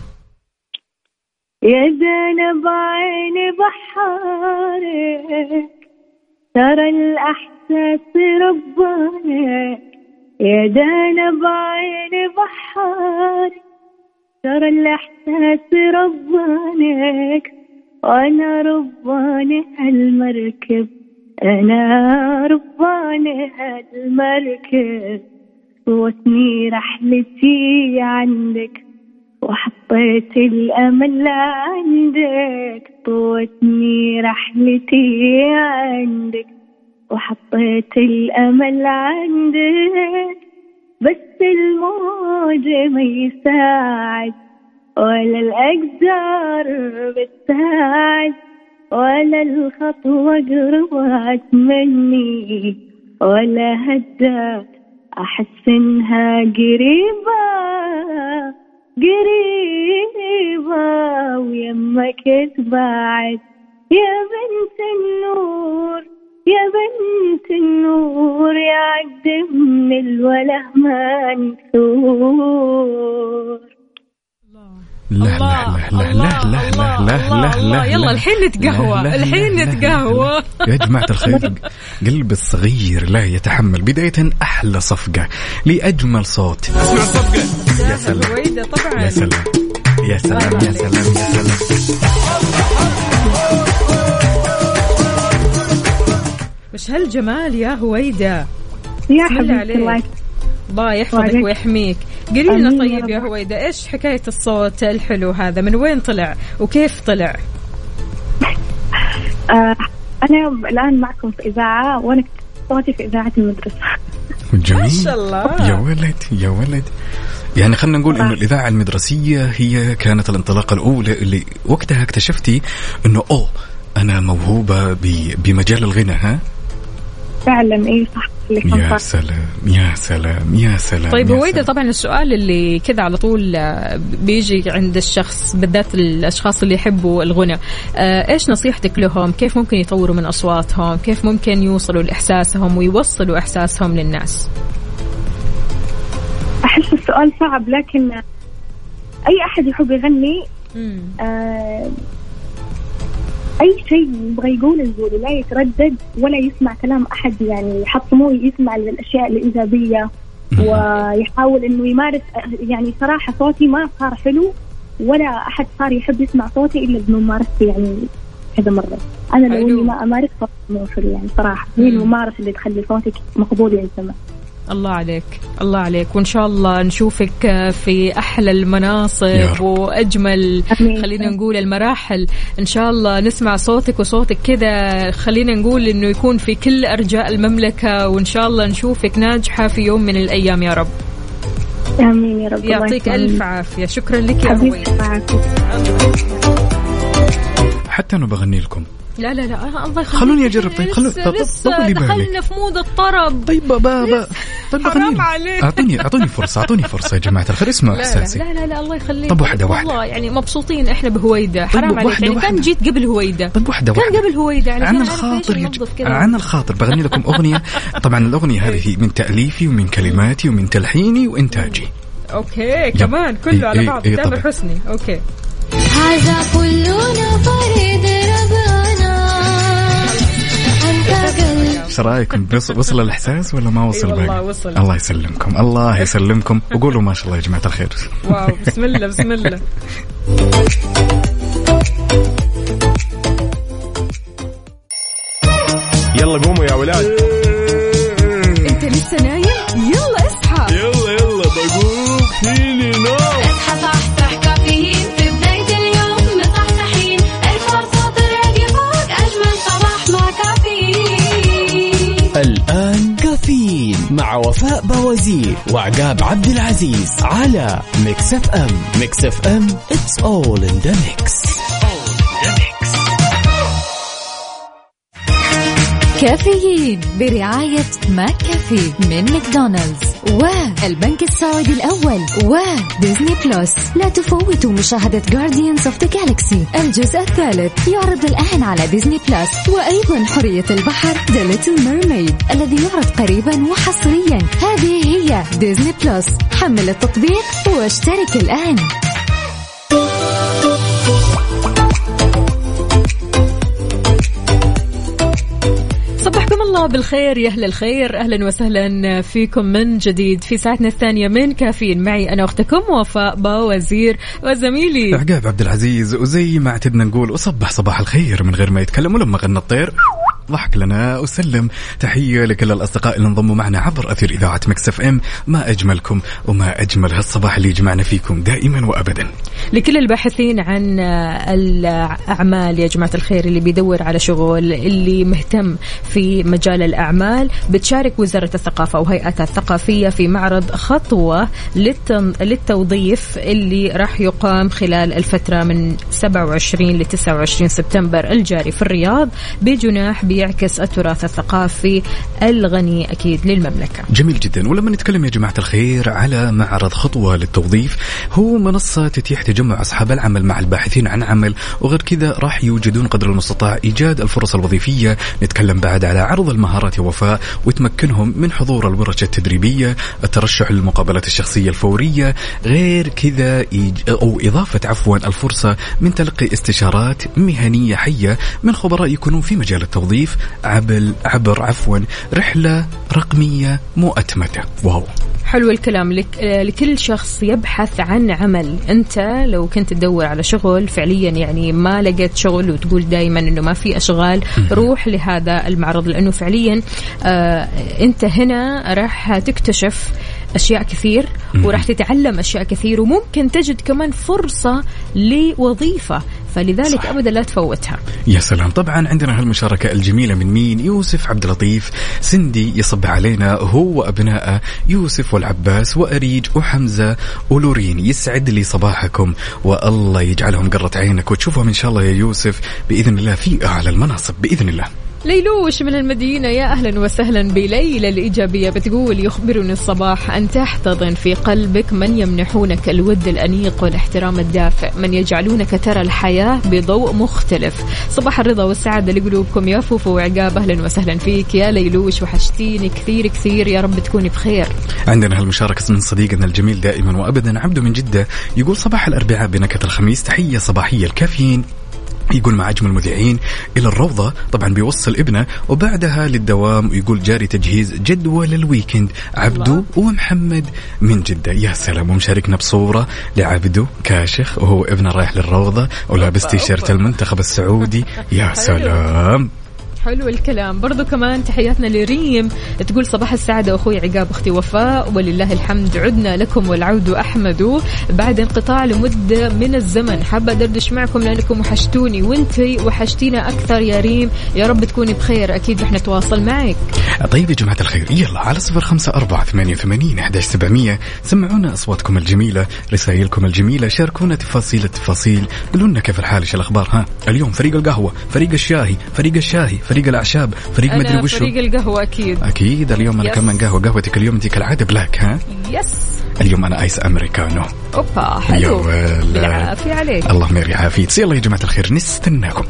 يا زينب عيني بحارك، ترى الأحساس ربانك. يا زينب عيني بحارك، ترى الإحساس ربانك. وأنا رباني هالمركب، أنا رباني هالمركب. واتني رحلتي عندك وحطيت الأمل عندك. طوتني رحلتي عندك وحطيت الأمل عندك. بس الموج ما يساعد ولا الأقدار بتساعد ولا الخطوة قربت مني ولا هدى أحس إنها قريبة قريبة ويمك تبعد يا بنت النور يا بنت النور يا عقد من الوله ما نثور. لا لا لا لا لا لا لا لا لا. يلا الحين نتقهوى الحين نتقهوى يا جماعة الخير. قلب الصغير لا يتحمل. بداية أحلى صفقة لأجمل صوت. اسمع الصفقة. يا سلام يا سلام يا سلام يا سلام يا سلام. مش هالجمال يا هويدا. يا حبيبي الله يحفظك ويحميك. قولي لنا طيب يا هويدا إيش حكاية الصوت الحلو هذا؟ من وين طلع وكيف طلع؟ آه أنا الآن معكم في إذاعة وأنا صوتي في إذاعة المدرسة. جميل ما شاء الله. يا ولد يا ولد. يعني خلنا نقول إنه الإذاعة المدرسية هي كانت الانطلاقة الأولى اللي وقتها اكتشفتي إنه أوه أنا موهوبة بمجال الغنى. ها فعلا إيه صح. يا سلام يا سلام يا سلام. طيب هويدا طبعا السؤال اللي كذا على طول بيجي عند الشخص بالذات الأشخاص اللي يحبوا الغنى، إيش نصيحتك لهم؟ كيف ممكن يطوروا من أصواتهم؟ كيف ممكن يوصلوا لإحساسهم ويوصلوا إحساسهم للناس؟ أحس السؤال صعب لكن أي أحد يحب يغني آه أي شيء يبغى يقوله يقوله لا يتردد ولا يسمع كلام أحد، يعني يحطموه يسمع الأشياء الإيجابية ويحاول إنه يمارس. يعني صراحة صوتي ما صار حلو ولا أحد صار يحب يسمع صوتي إلا بممارسة يعني كذا مرة. أنا لو إني ما أمارس صوتي مو حلو يعني صراحة. هي الممارسة اللي تخلي صوتك مقبول ينسمع. الله عليك الله عليك. وإن شاء الله نشوفك في أحلى المناصب وأجمل خلينا نقول المراحل. إن شاء الله نسمع صوتك وصوتك كذا خلينا نقول إنه يكون في كل أرجاء المملكة، وإن شاء الله نشوفك ناجحة في يوم من الأيام يا رب. آمين يا رب. يعطيك ألف عافية. شكرا لك يا هويدا. حتى أنا بغني لكم. لا لا لا الله يخليك. خلوني أجرب. طيب خلوني طولي بالي. دخلنا في مود الطرب. طيب بابا طيب حرام عليك. أعطوني أعطوني فرصة أعطوني فرصة يا جماعة الخير. اسمعوا إحساسي. لا لا لا الله يخليك. طب واحدة واحدة. والله يعني مبسوطين إحنا بهويدا. حرام طيب عليك يعني كان جيت قبل هويدا. طب واحدة كان قبل هويدا يعني عن الخاطر يج... عن الخاطر بغني لكم أغنية. طبعا الأغنية هذه من تأليفي ومن كلماتي ومن تلحيني وإنتاجي. أوكي كمان كله على بعض. تامر حسني. أوكي هذا كلنا فريد ربنا. ايش رايكم؟ وصل الاحساس ولا ما وصل؟ والله وصل. الله يسلمكم الله يسلمكم. وقولوا ما شاء الله يا جماعه الخير. واو بسم الله بسم الله. يلا قوموا يا ولاد. انت لسه نايم؟ يلا اصحى. يلا يلا بقوم فيني نوم. اصحى صحصح كافيين في بداية اليوم مصحصحين. الفرصة تراقي فوق أجمل صباح مع كافيين. الآن كافيين مع وفاء بوازير وعقاب عبد العزيز على ميكس اف ام. ميكس اف ام it's all in the mix. كافيين برعاية ماك كافي من ماكدونالدز والبنك السعودي الأول وديزني بلس. لا تفوتوا مشاهدة Guardians of the Galaxy الجزء الثالث يعرض الآن على ديزني بلس. وأيضا حرية البحر The Little Mermaid الذي يعرض قريبا وحصريا. هذه هي ديزني بلس. حمل التطبيق واشترك الآن. صبحكم الله بالخير يا أهل الخير. أهلا وسهلا فيكم من جديد في ساعتنا الثانية من كافيين. معي أنا أختكم وفاء باوزير وزميلي عقاب عبد العزيز. وزي ما اعتدنا نقول وصبح صباح الخير من غير ما يتكلم. ولما غنى الطير ضحك لنا وسلم. تحية لكل الأصدقاء اللي انضموا معنا عبر أثير إذاعة مكس اف ام. ما أجملكم وما أجمل هالصباح اللي يجمعنا فيكم دائما وأبدا. لكل الباحثين عن الأعمال يا جماعة الخير، اللي بيدور على شغل، اللي مهتم في مجال الأعمال، بتشارك وزارة الثقافة وهيئاتها الثقافية في معرض خطوة للتوظيف اللي راح يقام خلال الفترة من سبعة وعشرين ل تسعة وعشرين سبتمبر الجاري في الرياض، بجناح بيعكس التراث الثقافي الغني أكيد للمملكة. جميل جدا. ولما نتكلم يا جماعة الخير على معرض خطوة للتوظيف، هو منصة تتيح تجمع أصحاب العمل مع الباحثين عن عمل، وغير كذا راح يوجدون قدر المستطاع إيجاد الفرص الوظيفية. نتكلم بعد على عرض المهارات يا وفاء وتمكنهم من حضور الورش التدريبية، الترشح للمقابلات الشخصية الفورية، غير كذا أو إضافة عفوا الفرصة من تلقي استشارات مهنية حية من خبراء يكونون في مجال التوظيف عبر عبر عفوا رحلة رقمية مؤتمتة. واو، حلو الكلام. لك لكل شخص يبحث عن عمل. أنت لو كنت تدور على شغل فعليا يعني ما لقيت شغل وتقول دايما إنه ما في أشغال، روح لهذا المعرض، لأنه فعليا آه أنت هنا راح تكتشف أشياء كثير وراح تتعلم أشياء كثير، وممكن تجد كمان فرصة لوظيفة، فلذلك صح. أبدا لا تفوتها. يا سلام. طبعا عندنا هالمشاركة الجميلة من مين؟ يوسف عبد اللطيف سندي يصب علينا هو وأبنائه يوسف والعباس وأريج وحمزة ولورين. يسعد لي صباحكم والله يجعلهم قرة عينك وتشوفهم إن شاء الله يا يوسف بإذن الله في أعلى المناصب بإذن الله. ليلوش من المدينة، يا أهلا وسهلا بليلى الإيجابية، بتقول يخبرني الصباح أن تحتضن في قلبك من يمنحونك الود الأنيق والاحترام الدافئ، من يجعلونك ترى الحياة بضوء مختلف. صباح الرضا والسعادة لقلوبكم يا فوفو وعقاب، أهلا وسهلا فيك يا ليلوش، وحشتيني كثير كثير، يا رب تكوني بخير. عندنا هالمشاركة من صديقنا الجميل دائما وأبدا عبده من جدة، يقول صباح الأربعاء بنكهة الخميس، تحية صباحية الكافيين، يقول مع أجمل المذيعين إلى الروضة، طبعا بيوصل ابنه وبعدها للدوام، ويقول جاري تجهيز جدول الويكند. عبدو ومحمد من جدة. يا سلام. ومشاركنا بصورة لعبدو كاشخ وهو ابنه رايح للروضة ولابس تيشيرت المنتخب السعودي. يا سلام، حلو الكلام. برضو كمان تحياتنا لريم، تقول صباح السعادة أخوي عقاب أختي وفاء، ولله الحمد عدنا لكم والعود أحمد بعد انقطاع لمدة من الزمن، حابة أدردش معكم لأنكم وحشتوني وانتي وحشتينا أكثر يا ريم، يا رب تكوني بخير، أكيد رح نتواصل معك. طيب يا جماعة الخير، يلا على صفر خمسة أربعة ثمانية ثمانين أحد عشر سبعمية سمعونا أصواتكم الجميلة، رسائلكم الجميلة، شاركونا تفاصيل التفاصيل، قلونا كيف الحال، إيش الأخبار، ها اليوم فريق القهوة، فريق الشاهي، فريق الشاهي، فريق الأعشاب، فريق مدري وشو. فريق القهوة أكيد أكيد. اليوم أنا كمان قهوة. قهوتك اليوم أنت كالعادة بلاك، ها؟ يس. اليوم أنا آيس أمريكانو. أوبا حلو. بالعافية عليك. اللهم يري عافيت. يلا يا جماعة الخير نستناكم.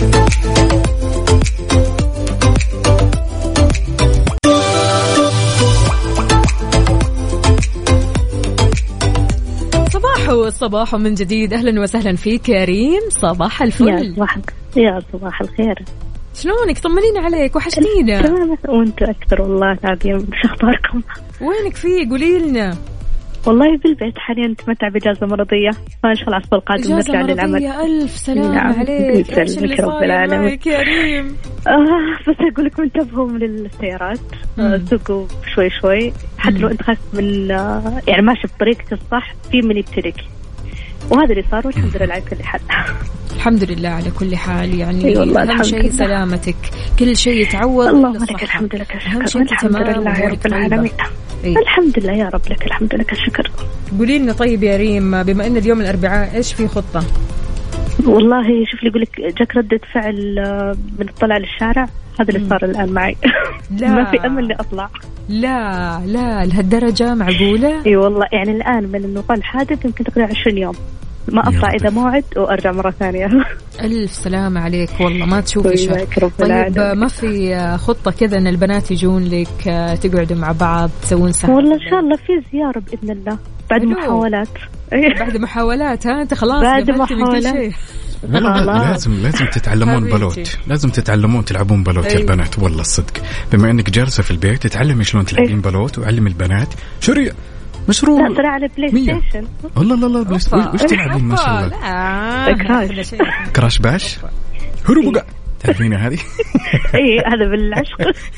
صباحو صباحو من جديد، أهلا وسهلا فيك كريم، صباح الفل. يا صباح يا صباح الخير، شلونك؟ طمنين عليك، وحشتينا. تمام، وانتوا أكثر والله العظيم. شو أخباركم؟ وينك فيه؟ قولي لنا. والله بالبيت حاليا، نتمتع بإجازة مرضية، فإن شاء الله الأسبوع القادم نرجع للعمل. ألف سلام نعم. عليك. إيش اللي صاير معك يا ريم؟ آه بس أقول لكم انتبهوا من السيارات، سوقوا شوي شوي، حتى لو أنت خايف من آه يعني ماشي بطريقك الصح، في من يبتلك، وهذا اللي صار والحمد لله على كل حال. الحمد لله على كل حال، يعني أهم شيء سلامتك، كل شيء يتعوض. اللهم لك الحمد لك الشكر، الحمد لله يا رب العالمين. إيه؟ الحمد لله يا رب لك الحمد لك الشكر. قولي لنا طيب يا ريم، بما ان اليوم الاربعاء ايش في خطة؟ والله شوف لي، يقولك جاك ردة فعل من الطلع للشارع، هذا اللي صار الآن معي. لا ما في أمل إني أطلع. لا لا لهالدرجة معقولة؟ اي والله، يعني الآن من إنه طال حادث يمكن تقريبا عشرين يوم ما أطلع إذا موعد وأرجع مرة ثانية. ألف سلامة عليك والله، ما تشوفي شيء. طيب ما في خطة كذا إن البنات يجون لك تقعدوا مع بعض تسوون سهرة؟ والله إن شاء الله في زيارة بإذن الله بعد حلو. محاولات. بعد محاولات ها أنت خلاص بعد محاولات. لا لا لازم لازم تتعلمون بلوت، لازم تتعلمون تلعبون بلوت يا البنات. والله الصدق بما انك جالسه في البيت تتعلمي شلون تلعبين بلوت، وعلم البنات شريع مشروع. لا ترى على بلاي ستيشن. والله لا لا بلاي ستيشن. وش تلعبين ما شاء الله؟ كراش كراش باش هروب. تعرفين هذه؟ اي هذا بالعشق.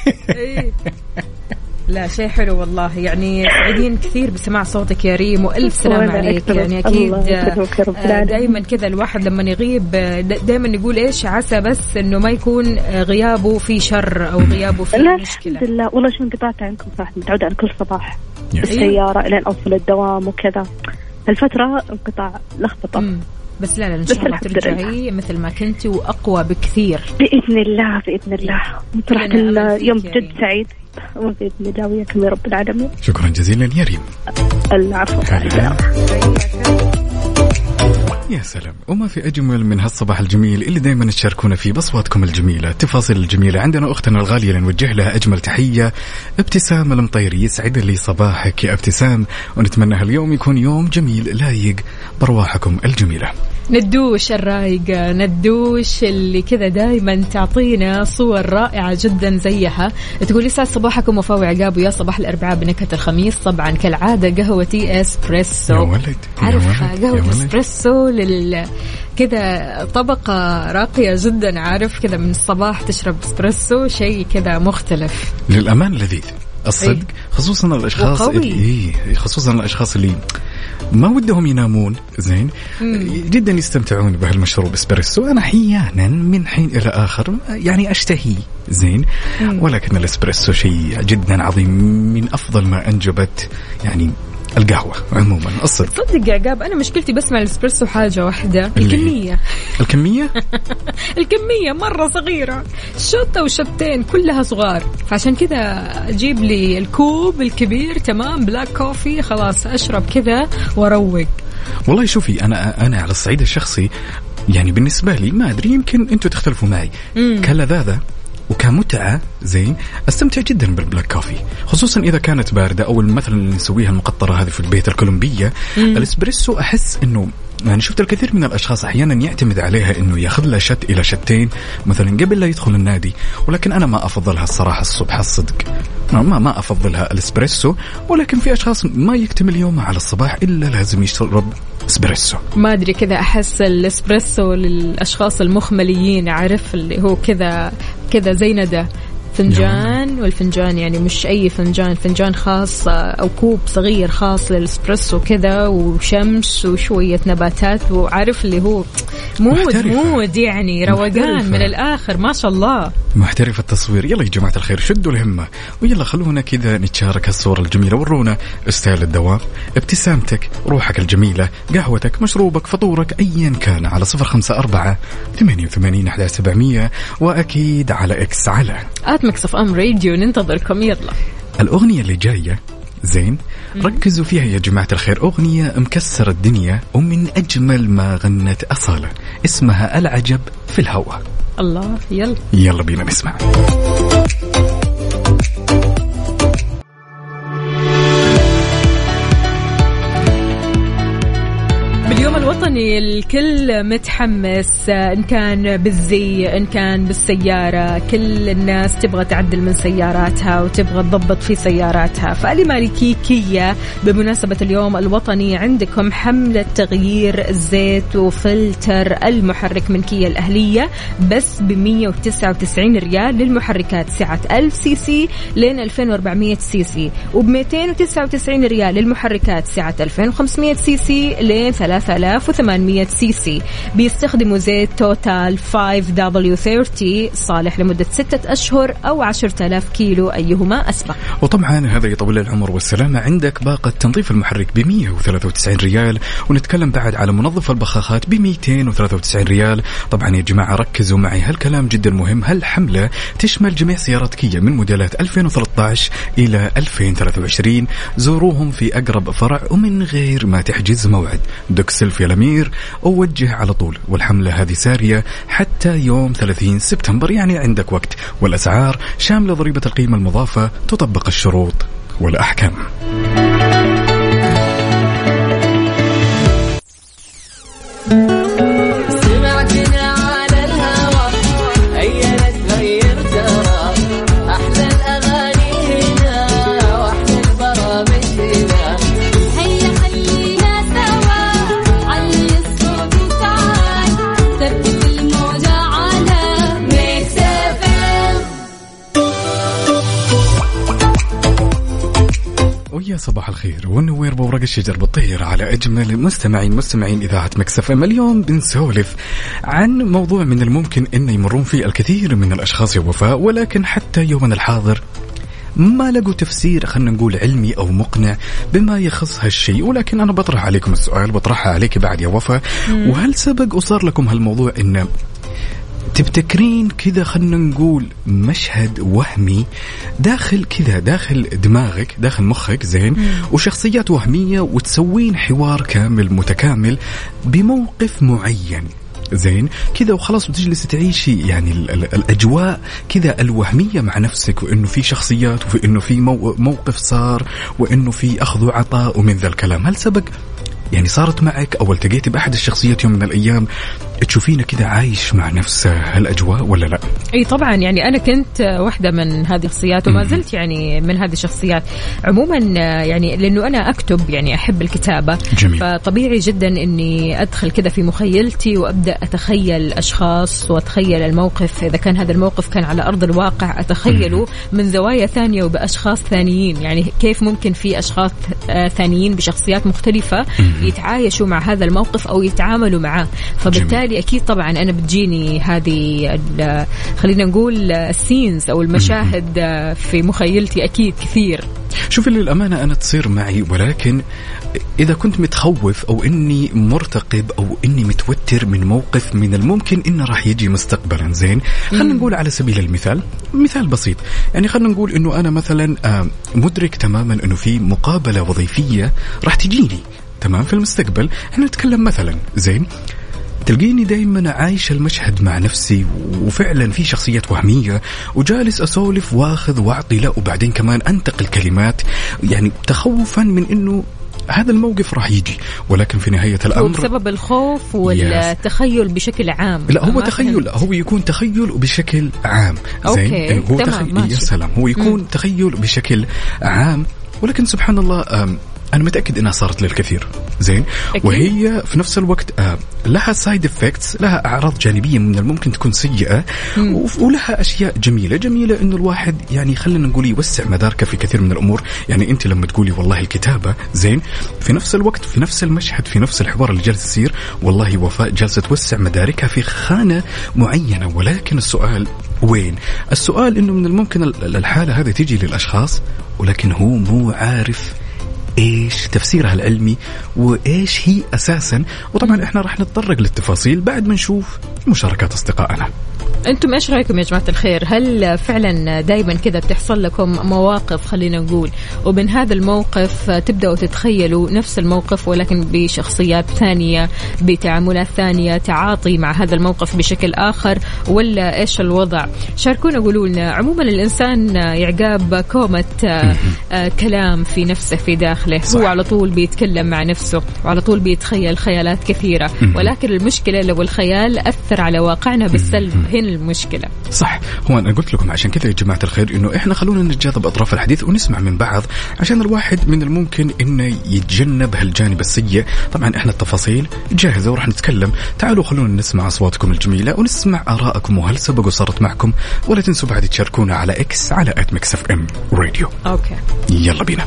لا شيء حلو والله، يعني سعيدين كثير بسماع صوتك يا ريم، وألف سلام عليك. يعني أكيد دائما كذا الواحد لما يغيب دائما يقول إيش عسى بس إنه ما يكون غيابه في شر أو غيابه في لا مشكلة. الحمد لله والله شو انقطعت عنكم صراحة، متعودة على كل صباح بالسيارة إلين أوصل الدوام وكذا. الفترة انقطاع لخبطة، بس لا لا إن شاء الله ترجعي مثل ما كنتي وأقوى بكثير بإذن الله. بإذن الله صراحة اليوم جد سعيد وبإذن الله وياكم يا رب العالمين. شكرا جزيلا يا ريم. العفو. يا سلام، وما في أجمل من هالصباح الجميل اللي دايما تشاركونا فيه بأصواتكم الجميلة، تفاصيل الجميلة. عندنا أختنا الغالية اللي نوجه لها أجمل تحية، ابتسام المطيري. يسعد لي صباحك يا ابتسام، ونتمنى هاليوم يكون يوم جميل لايق برواحكم الجميلة. ندوش الرايقة، ندوش اللي كذا دايما تعطينا صور رائعة جدا زيها. تقولي ساعة صباحكم وفاوي عقاب، ويا صباح الأربعاء بنكهة الخميس. طبعا كالعادة قهوتي اسبريسو. يا ولد عارف قهوة اسبريسو لل كذا طبقة راقية جدا، عارف كذا من الصباح تشرب اسبريسو، شيء كذا مختلف للأمان لذيذ الصدق. خصوصا الأشخاص اللي إيه خصوصا الأشخاص اللي ما ودهم ينامون زين، مم. جدا يستمتعون بهالمشروب اسبريسو. أنا أحيانا من حين إلى آخر يعني أشتهي زين، مم. ولكن الاسبريسو شيء جدا عظيم، من أفضل ما أنجبت يعني القهوة عموما. أصل صدق يا عقاب أنا مشكلتي بس مع الاسبريسو حاجة واحدة، الكمية. الكمية الكمية مرة صغيرة، شوطة وشوطين كلها صغار، فعشان كذا أجيب لي الكوب الكبير تمام بلاك كوفي، خلاص أشرب كذا وأروق. والله شوفي أنا أنا على الصعيد الشخصي يعني بالنسبة لي ما أدري، يمكن أنتوا تختلفوا معي، كلذاذة وكمتعة زين استمتع جدا بالبلاك كوفي، خصوصا إذا كانت باردة أو مثلا نسويها المقطرة هذه في البيت الكولومبية. مم. الاسبريسو أحس إنه يعني شفت الكثير من الأشخاص أحيانا يعتمد عليها إنه ياخذ له شت إلى شتين مثلا قبل لا يدخل النادي، ولكن أنا ما أفضلها الصراحة الصبح الصدق، ما ما أفضلها الاسبريسو. ولكن في أشخاص ما يكتمل يومه على الصباح إلا لازم يشرب اسبريسو. ما أدري كذا أحس الاسبريسو للأشخاص المخمليين، عارف اللي هو كذا كذا زي ندى فنجان، والفنجان يعني مش أي فنجان، فنجان خاص أو كوب صغير خاص للإسبريسو كذا، وشمس وشوية نباتات، وعارف اللي هو مود محترفة. مود يعني روقان من الآخر ما شاء الله. محترف التصوير. يلا يا جماعة الخير شدوا الهمة ويلا خلونا كذا نتشارك الصورة الجميلة، ورونا ستايل الدوام، ابتسامتك، روحك الجميلة، قهوتك، مشروبك، فطورك، أيا كان، على صفر خمسة أربعة ثمانية وثمانين أحد سبعمية، وأكيد على إكس على مكسف أم راديو. ننتظركم. يلا الأغنية اللي جاية زين ركزوا فيها يا جماعة الخير، أغنية مكسرة الدنيا ومن أجمل ما غنت أصالة، اسمها العجب في الهوى. الله يلا يلا بينا نسمع. باليوم الوطني الكل متحمس، إن كان بالزي إن كان بالسيارة، كل الناس تبغى تعدل من سياراتها وتبغى تضبط في سياراتها. فالماريكيكية بمناسبة اليوم الوطني عندكم حملة تغيير زيت وفلتر المحرك من كيا الأهلية بس بمية وتسعة وتسعين ريال للمحركات سعة ألف سي سي لين ألفين وأربعمية سي سي، وبمئتين وتسعة وتسعين ريال للمحركات سعة ألفين وخمسمية سي سي لين ثلاثة آلاف وثمانمية سي سي. بيستخدموا زيت توتال خمسة دبليو ثلاثين صالح لمدة ستة أشهر أو عشرة آلاف كيلو أيهما أسبق. وطبعا هذا يطول العمر والسلامة. عندك باقة تنظيف المحرك بمية وثلاثة وتسعين ريال، ونتكلم بعد على منظف البخاخات بمئتين وثلاثة وتسعين ريال. طبعا يا جماعة ركزوا معي، هالكلام جدا مهم. هالحملة تشمل جميع سيارات كيا من موديلات ألفين وثلاثة عشر إلى ألفين وثلاثة وعشرين. زوروهم في أقرب فرع ومن غير ما تحجز موعد. دوكسل في الأمير ووجه على طول، والحملة هذه سارية حتى يوم ثلاثين سبتمبر، يعني عندك وقت. والأسعار شاملة ضريبة القيمة المضافة، تطبق الشروط والأحكام. صباح الخير والنوير بورق الشجر بطير على أجمل مستمعين مستمعين إذاعة مكس اف ام. اليوم بنسولف عن موضوع من الممكن أن يمرون فيه الكثير من الأشخاص يا وفاء، ولكن حتى يومنا الحاضر ما لقوا تفسير خلنا نقول علمي أو مقنع بما يخص هالشيء. ولكن أنا بطرح عليكم السؤال، بطرحها عليك بعد يا وفاء، وهل سبق وصار لكم هالموضوع إن تبتكرين كذا خلنا نقول مشهد وهمي داخل كذا داخل دماغك داخل مخك زين مم. وشخصيات وهمية وتسوين حوار كامل متكامل بموقف معين زين كذا وخلاص بتجلس تعيشي يعني ال ال الأجواء كذا الوهمية مع نفسك، وإنه في شخصيات وإنه في مو موقف صار وإنه في أخذ وعطاء ومن ذا الكلام. هل سبق يعني صارت معك أو التقيتي بأحد الشخصيات يوم من الأيام تشوفينه كده عايش مع نفس هالأجواء ولا لا؟ أي طبعا، يعني أنا كنت واحدة من هذه الشخصيات وما زلت يعني من هذه الشخصيات عموما، يعني لأنه أنا أكتب يعني أحب الكتابة. جميل. فطبيعي جدا أني أدخل كده في مخيلتي وأبدأ أتخيل أشخاص وأتخيل الموقف، إذا كان هذا الموقف كان على أرض الواقع أتخيله من زوايا ثانية وبأشخاص ثانيين، يعني كيف ممكن في أشخاص ثانيين بشخصيات مختلفة يتعايشوا مع هذا الموقف أو يتعاملوا معه. فبالتالي أكيد طبعا أنا بتجيني هذه خلينا نقول السينز أو المشاهد في مخيلتي أكيد كثير. شوفي للأمانة أنا تصير معي، ولكن إذا كنت متخوف أو إني مرتقب أو إني متوتر من موقف من الممكن إنه راح يجي مستقبلا زين، خلنا نقول على سبيل المثال مثال بسيط، يعني خلنا نقول إنه أنا مثلا مدرك تماما إنه في مقابلة وظيفية راح تجيني تمام في المستقبل، احنا نتكلم مثلا زين، تلقيني دايما عايش المشهد مع نفسي وفعلا في شخصيات وهمية وجالس أسولف واخذ واعطي لا، وبعدين كمان أنتقل كلمات يعني تخوفا من إنه هذا الموقف راح يجي، ولكن في نهاية الأمر بسبب الخوف والتخيل بشكل عام. لا هو تخيل، لا هو يكون تخيل بشكل عام زين. أوكي. هو تمام. يا سلام، هو يكون م. تخيل بشكل عام، ولكن سبحان الله أنا متأكد أنها صارت للكثير زين أكيد. وهي في نفس الوقت آه لها سايد إفكتس، لها أعراض جانبية من الممكن تكون سيئة مم. ولها أشياء جميلة جميلة إنه الواحد يعني خلينا نقول يوسع مداركه في كثير من الأمور. يعني أنت لما تقولي والله الكتابة زين، في نفس الوقت في نفس المشهد في نفس الحوار اللي جالس يصير والله وفاء جالسة توسع مداركها في خانة معينة. ولكن السؤال وين؟ السؤال إنه من الممكن الحالة هذه تيجي للأشخاص ولكن هو مو عارف إيش تفسيرها العلمي وإيش هي أساسا. وطبعا إحنا راح نتطرق للتفاصيل بعد ما نشوف مشاركات أصدقائنا. أنتم إيش رأيكم يا جماعة الخير؟ هل فعلا دايما كذا بتحصل لكم مواقف خلينا نقول ومن هذا الموقف تبدأوا تتخيلوا نفس الموقف ولكن بشخصيات ثانية بتعاملات ثانية، تعاطي مع هذا الموقف بشكل آخر، ولا إيش الوضع؟ شاركونا قولوا لنا. عموما الإنسان يعقاب كومة كلام في نفسه في داخله، صح. هو على طول بيتكلم مع نفسه وعلى طول بيتخيل خيالات كثيرة، ولكن المشكلة لو الخيال أثر على واقعنا بالسلب هنا المشكلة. صح، هو أنا قلت لكم عشان كذا يا جماعة الخير إنه إحنا خلونا نتجاذب أطراف الحديث ونسمع من بعض، عشان الواحد من الممكن إنه يتجنب هالجانب السيء. طبعا إحنا التفاصيل جاهزة وراح نتكلم، تعالوا خلونا نسمع أصواتكم الجميلة ونسمع آراءكم وهل سبق وصارت معكم، ولا تنسوا بعد تشاركونا على إكس على آت ميكس اف ام راديو. أوكي يلا بينا.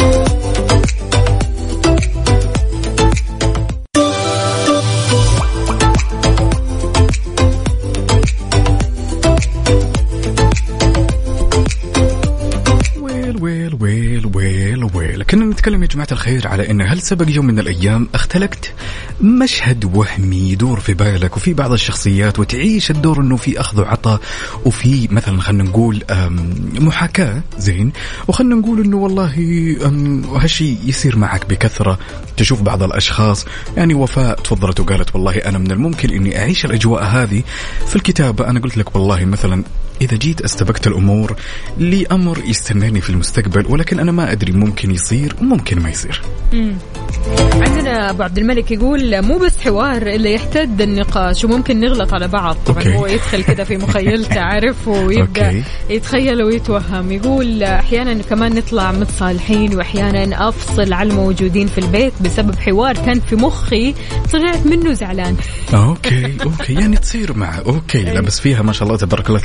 كنا نتكلم يا جماعة الخير على إن هل سبق يوم من الأيام اختلقت مشهد وهمي يدور في بالك وفي بعض الشخصيات وتعيش الدور إنه في أخذ وعطاء وفي مثلا خلنا نقول محاكاة زين، وخلنا نقول إنه والله هالشي يصير معك بكثرة. تشوف بعض الأشخاص يعني وفاء تفضلت وقالت والله أنا من الممكن إني أعيش الأجواء هذه في الكتابة. أنا قلت لك والله مثلا إذا جيت استبقت الأمور لأمر يستناني في المستقبل، ولكن أنا ما أدري ممكن يصير وممكن ما يصير. مم. عندنا أبو عبد الملك يقول مو بس حوار إلا يحتد النقاش وممكن نغلط على بعض. طبعا هو يدخل كده في مخيلته عارف ويبدأ يتخيل ويتوهم. يقول أحيانا كمان نطلع متصالحين وأحيانا أفصل على الموجودين في البيت بسبب حوار كان في مخي طلعت منه زعلان. أوكي أوكي يعني تصير معه أوكي. لا بس فيها ما شاء الله تبارك الله كثير من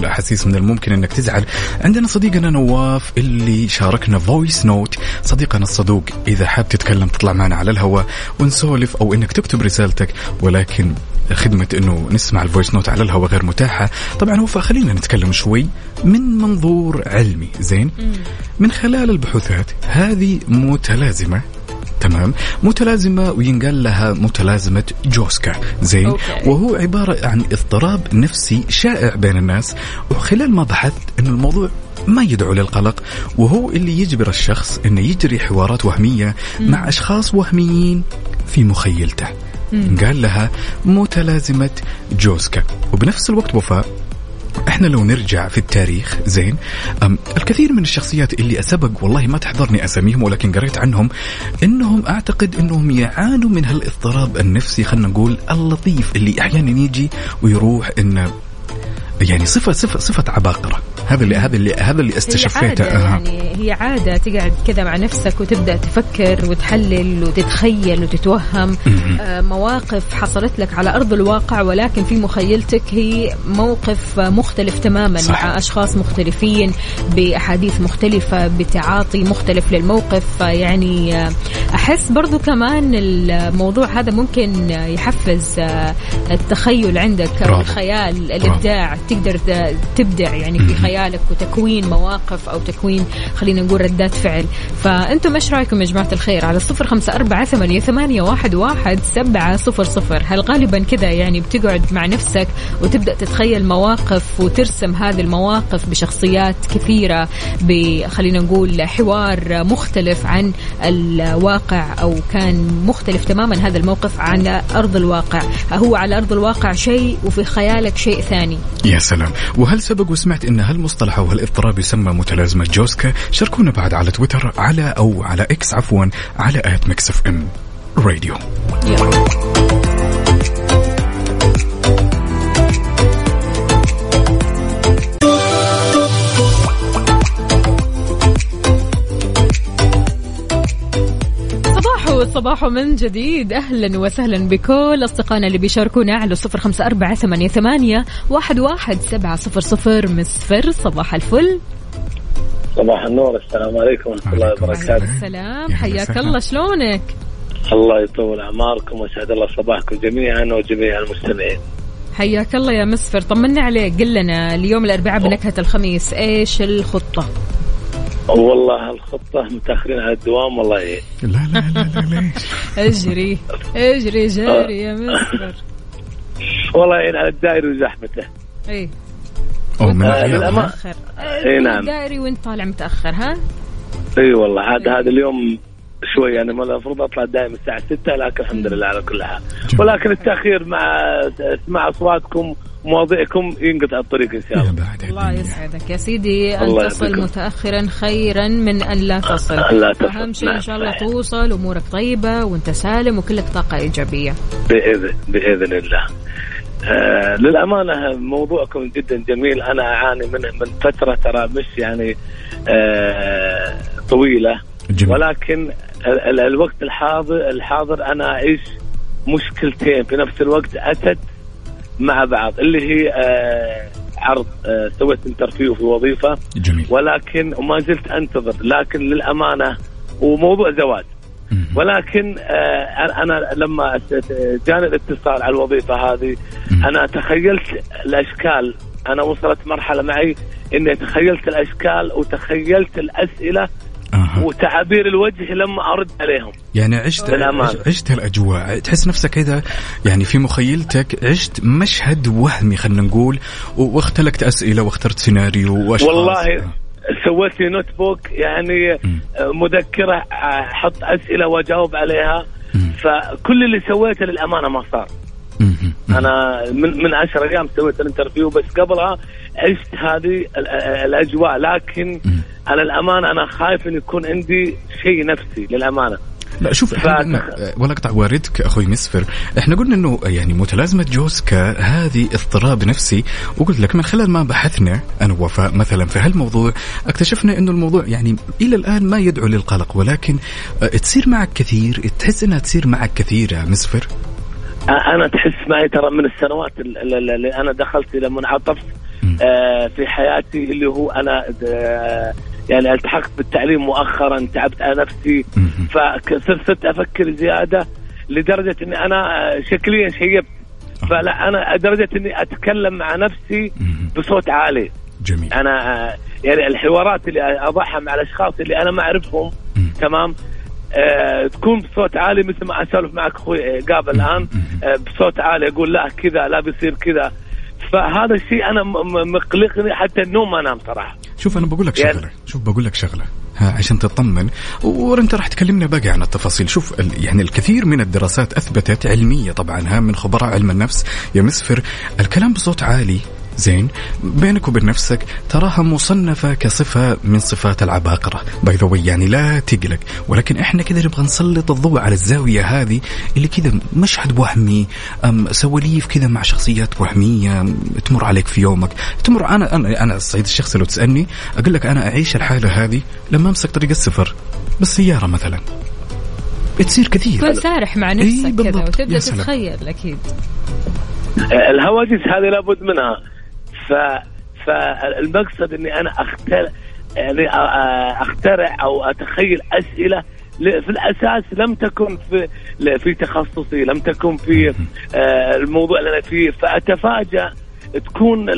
الأحاسيس من الممكن أنك تزعل. عندنا صديقنا نواف اللي شاركنا فويس نوت. صديقنا الصدوق إذا حاب تتكلم تطلع معنا على الهواء ونسولف أو أنك تكتب رسالتك، ولكن خدمة أنه نسمع الفويس نوت على الهواء غير متاحة. طبعا وفاء خلينا نتكلم شوي من منظور علمي. زين، من خلال البحوثات هذه متلازمة، تمام، متلازمة وينقال لها متلازمة جوسكا. زين، أوكي. وهو عبارة عن اضطراب نفسي شائع بين الناس، وخلال ما بحثت أن الموضوع ما يدعو للقلق، وهو اللي يجبر الشخص أنه يجري حوارات وهمية مم. مع أشخاص وهميين في مخيلته. مم. قال لها متلازمة جوسكا. وبنفس الوقت وفاء، احنا لو نرجع في التاريخ، زين، الكثير من الشخصيات اللي أسبق والله ما تحضرني أساميهم ولكن قريت عنهم انهم اعتقد انهم يعانوا من هالاضطراب النفسي، خلنا نقول اللطيف، اللي احيانا يجي ويروح، انه يعني صفة صفة صفة عباقرة. هذا اللي هذا اللي هذا اللي استشفيته. هي عادة، يعني هي عادة تقعد كذا مع نفسك وتبدأ تفكر وتحلل وتتخيل وتتوهم آه مواقف حصلت لك على أرض الواقع، ولكن في مخيلتك هي موقف مختلف تماما. صح. مع أشخاص مختلفين بأحاديث مختلفة بتعاطي مختلف للموقف. يعني آه أحس برضو كمان الموضوع هذا ممكن يحفز آه التخيل عندك، أو الخيال، الإبداع، تقدر تبدع يعني في خيال وتكوين مواقف أو تكوين خلينا نقول ردات فعل. فأنتم إيش رأيكم يا جماعة الخير على صفر خمسة أربعة ثمانية ثمانية واحد واحد سبعة صفر صفر؟ هل غالبا كذا يعني بتقعد مع نفسك وتبدأ تتخيل مواقف وترسم هذه المواقف بشخصيات كثيرة، بخلينا نقول حوار مختلف عن الواقع، أو كان مختلف تماما هذا الموقف عن أرض الواقع، هو على أرض الواقع شيء وفي خيالك شيء ثاني. يا سلام. وهل سبق وسمعت إن هالمصطلح أو هالاضطراب يسمى متلازمة جوسكا؟ شاركونا بعد على تويتر على أو على إكس عفوا على آت ميكس اف ام راديو. صباح من جديد، أهلا وسهلا بكل أصدقائنا اللي بيشاركونا على صفر خمسة أربعة ثمانية ثمانية واحد واحد سبعة صفر صفر. مسفر صباح الفل. صباح النور، السلام عليكم ورحمة الله وبركاته. السلام، حياك الله، شلونك؟ الله يطول أعماركم ويسعد الله صباحكم جميعا وجميع المستمعين. حياك الله يا مسفر، طمنا عليك، قل لنا اليوم الأربعاء بنكهة الخميس إيش الخطة؟ والله الخطة متأخرين على الدوام والله. إيه لا لا لا لا ليش اجري اجري جاري يا مسفر. والله إيه على الدائري وزحمته. ايه أو من متأخر. ايه نعم الدائري وانت طالع متأخر. ها اي والله هذا هذا اليوم شوي يعني المفروض أطلع دائما الساعة ستة، لكن الحمد لله على كل حال. ولكن التأخير مع اسمع أصواتكم ومواضيعكم ينقطع الطريق إن شاء الله. الله يسعدك يا سيدي، أن تصل متأخرا خيرا من أن لا تصل. أهم شيء إن شاء الله توصل أمورك طيبة وأنت سالم وكلك طاقة إيجابية بإذن بإذن الله. آه للأمانة موضوعكم جدا جميل. أنا أعاني منه من فترة ترى مش يعني آه طويلة جميل. ولكن ال ال الوقت الحاضر الحاضر أنا أعيش مشكلتين في نفس الوقت أتت مع بعض، اللي هي آه عرض آه سويت انترفيو في وظيفة جميل. ولكن وما زلت أنتظر، لكن للأمانة وموضوع زواج. ولكن آه أنا لما جاني الاتصال على الوظيفة هذه أنا تخيلت الأشكال. أنا وصلت مرحلة معي إني تخيلت الأشكال وتخيلت الأسئلة أه. وتعابير الوجه لما أرد عليهم. يعني عشت عشت هالأجواء، تحس نفسك كذا يعني في مخيلتك عشت مشهد وهمي خلنا نقول، واختلقت أسئلة واخترت سيناريو وأشخاص. والله سويت لي نوت بوك يعني م. مذكرة أحط أسئلة وأجاوب عليها. م. فكل اللي سويته للأمانة ما صار. م. أنا من من عشر أيام سويت الانترفيو، بس قبلها عشت هذه الأجواء. لكن م. أنا الأمانة أنا خايف إن يكون عندي شيء نفسي للأمانة. لا شوف احنا ولا قطع واردك اخوي مسفر، احنا قلنا انه يعني متلازمه جوسكا هذه اضطراب نفسي، وقلت لك من خلال ما بحثنا انا ووفاء مثلا في هالموضوع اكتشفنا انه الموضوع يعني الى الان ما يدعو للقلق، ولكن تصير معك كثير، تحس انها تصير معك كثير يا مسفر. انا تحس معي ترى من السنوات اللي انا دخلت الى منعطف آه في حياتي اللي هو أنا آه يعني التحقت بالتعليم مؤخرا، تعبت على نفسي فصرت أفكر زيادة لدرجة أني أنا شكليا شيبت، فلا أنا لدرجة أني أتكلم مع نفسي بصوت عالي. جميل. أنا يعني الحوارات اللي أضعها مع الأشخاص اللي أنا ما أعرفهم تمام أه تكون بصوت عالي، مثل ما أسولف معك أخوي قابل الآن أه بصوت عالي أقول لا كذا لا بيصير كذا، فهذا الشيء أنا مقلقني حتى النوم ما أنام صراحة. شوف أنا بقول لك شغلة يعني شوف بقول لك شغلة ها عشان تطمن، وانت راح تكلمنا باقي عن التفاصيل. شوف يعني الكثير من الدراسات أثبتت علمية طبعا ها من خبراء علم النفس يا مسفر، الكلام بصوت عالي زين بينك وبين نفسك تراها مصنفة كصفة من صفات العباقرة باي ذا واي، يعني لا تقلق، ولكن احنا كذا نبغى نسلط الضوء على الزاوية هذه اللي كذا مشهد وهمي، أم سواليف كذا مع شخصيات وهمية تمر عليك في يومك، تمر. انا انا انا الصعيد الشخصي لو تسألني اقول لك انا اعيش الحالة هذه لما امسك طريق السفر بالسيارة مثلا، بتصير كثير تكون سارح مع نفسك إيه كذا وتبدأ تتخيل. أكيد الهواجس هذه لابد منها، ف فالمقصد اني انا اخترع يعني اخترع او اتخيل اسئله في الاساس لم تكن في في تخصصي، لم تكن في الموضوع اللي انا فيه، فاتفاجأ تكون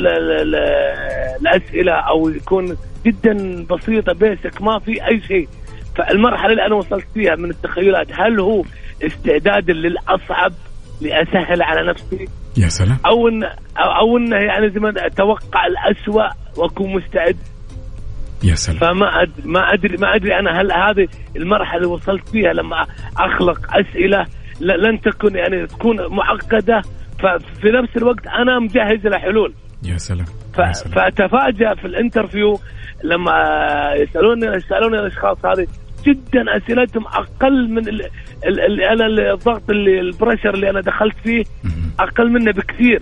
الاسئله او يكون جدا بسيطه بيسك ما في اي شيء. فالمرحله اللي انا وصلت فيها من التخيلات هل هو استعداد للاصعب لأسهل على نفسي يا سلام، أو إن أو إنه يعني زي ما أتوقع الأسوأ وأكون مستعد يا سلام. فما أدري ما أدري ما أدري أنا هل هذه المرحلة اللي وصلت فيها لما أخلق أسئلة لن تكون يعني تكون معقدة، ففي نفس الوقت أنا مجهز لحلول. يا سلام. يا سلام. فأتفاجأ في الانترفيو لما يسألوني يسألوني الأشخاص هذه جدا أسئلتهم أقل من ال ال ال أنا الضغط اللي البريشر اللي أنا دخلت فيه أقل منه بكثير.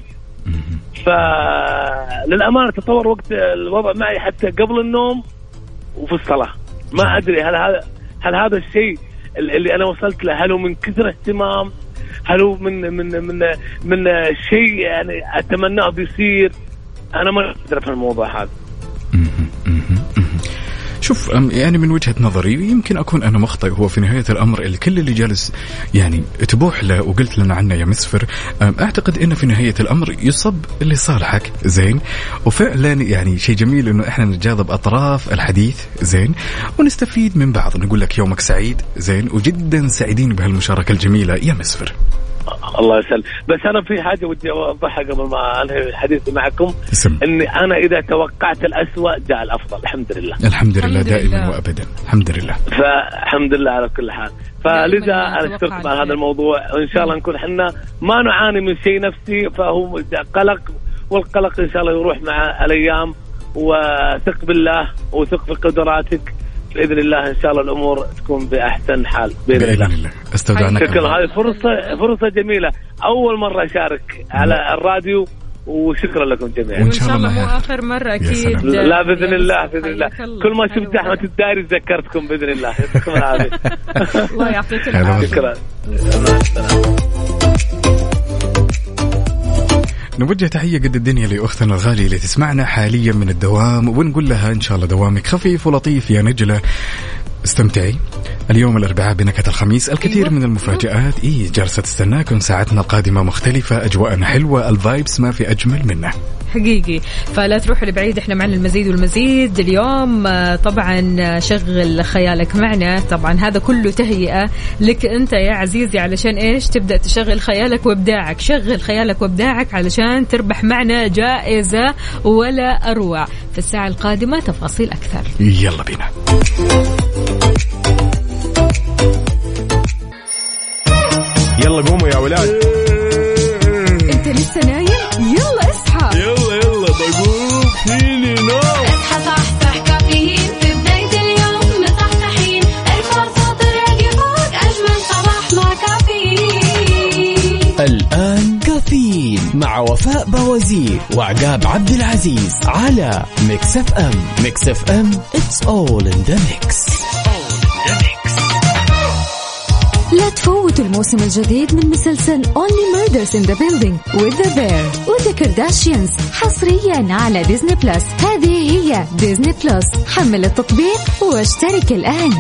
فللأمانة تطور وقت الوضع معي حتى قبل النوم وفي الصلاة. ما أدري هل هذا هل هذا الشيء اللي أنا وصلت له هل هو من كثر اهتمام، هل هو من من من من شيء يعني أتمناه بيصير. أنا ما أقدر في الموضوع هذا. شوف يعني من وجهة نظري يمكن أكون أنا مخطئ، هو في نهاية الأمر الكل اللي جالس يعني تبوح له وقلت لنا عنه يا مسفر، أعتقد إنه في نهاية الأمر يصب اللي صالحك زين، وفعلا يعني شيء جميل إنه إحنا نتجاذب أطراف الحديث زين ونستفيد من بعض. نقول لك يومك سعيد زين، وجدا سعيدين بهالمشاركة الجميلة يا مسفر. الله يسلم. بس أنا في حاجة ودي أوضحها قبل ما أنهي الحديث معكم، اسم. إني أنا إذا توقعت الأسوأ جاء الأفضل. الحمد لله. الحمد لله دائما وأبدا. الحمد لله. فالحمد لله على كل حال. فلذا أنا اشتركت مع هذا الموضوع، وإن شاء الله نكون إحنا ما نعاني من شيء نفسي، فهو قلق، والقلق إن شاء الله يروح مع الأيام، وثق بالله وثق في قدراتك بإذن الله. إن شاء الله الأمور تكون بأحسن حال بإذن, بإذن الله. الله. استودعناك. شكرا، هذه فرصة فرصة جميلة، أول مرة أشارك على الراديو، وشكرا لكم جميعا. وإن شاء الله مو آخر مرة أكيد. لا بإذن الله بإذن الله. كل ما شفت أحمد الداري ذكرتكم بإذن الله. يعطيكم العافية. الله يعطيك العافية. شكرا. نوجه تحية قد الدنيا لأختنا الغالية اللي تسمعنا حاليا من الدوام، ونقول لها إن شاء الله دوامك خفيف ولطيف يا نجلة. استمتعي اليوم الأربعاء بنكهة الخميس، الكثير أيوة. من المفاجآت إيه جالسة تستناكم. ساعتنا القادمة مختلفة، أجواءنا حلوة، الفايبس ما في أجمل منه حقيقي. فلا تروحوا لبعيد، احنا معنا المزيد والمزيد اليوم. طبعا شغل خيالك معنا، طبعا هذا كله تهيئة لك انت يا عزيزي علشان ايش تبدأ تشغل خيالك وابداعك. شغل خيالك وابداعك علشان تربح معنا جائزة ولا أروع. في الساعة القادمة تفاصيل أكثر. يلا بينا. يلا قوموا يا ولاد. انت لسه نايم؟ يلا اصحى. يلا يلا بقوم فيني نوم. اصحى صحصح كافيين في بداية اليوم مصحصحين. ارفع صوت الراديو فوق أجمل صباح مع كافيين. الآن كافيين مع وفاء بوازير وعقاب عبد العزيز على ميكس اف ام. ميكس اف ام it's all in the mix. لا تفوتوا الموسم الجديد من مسلسل Only Murders in the Building with the Bear و The Kardashians حصريا على ديزني بلس. هذه هي ديزني بلس، حمل التطبيق واشترك الآن.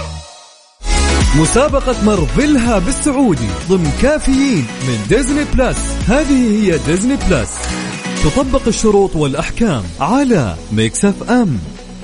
مسابقة مرفلها بالسعودي ضمن كافيين من ديزني بلس. هذه هي ديزني بلس، تطبق الشروط والأحكام على ميكس اف ام.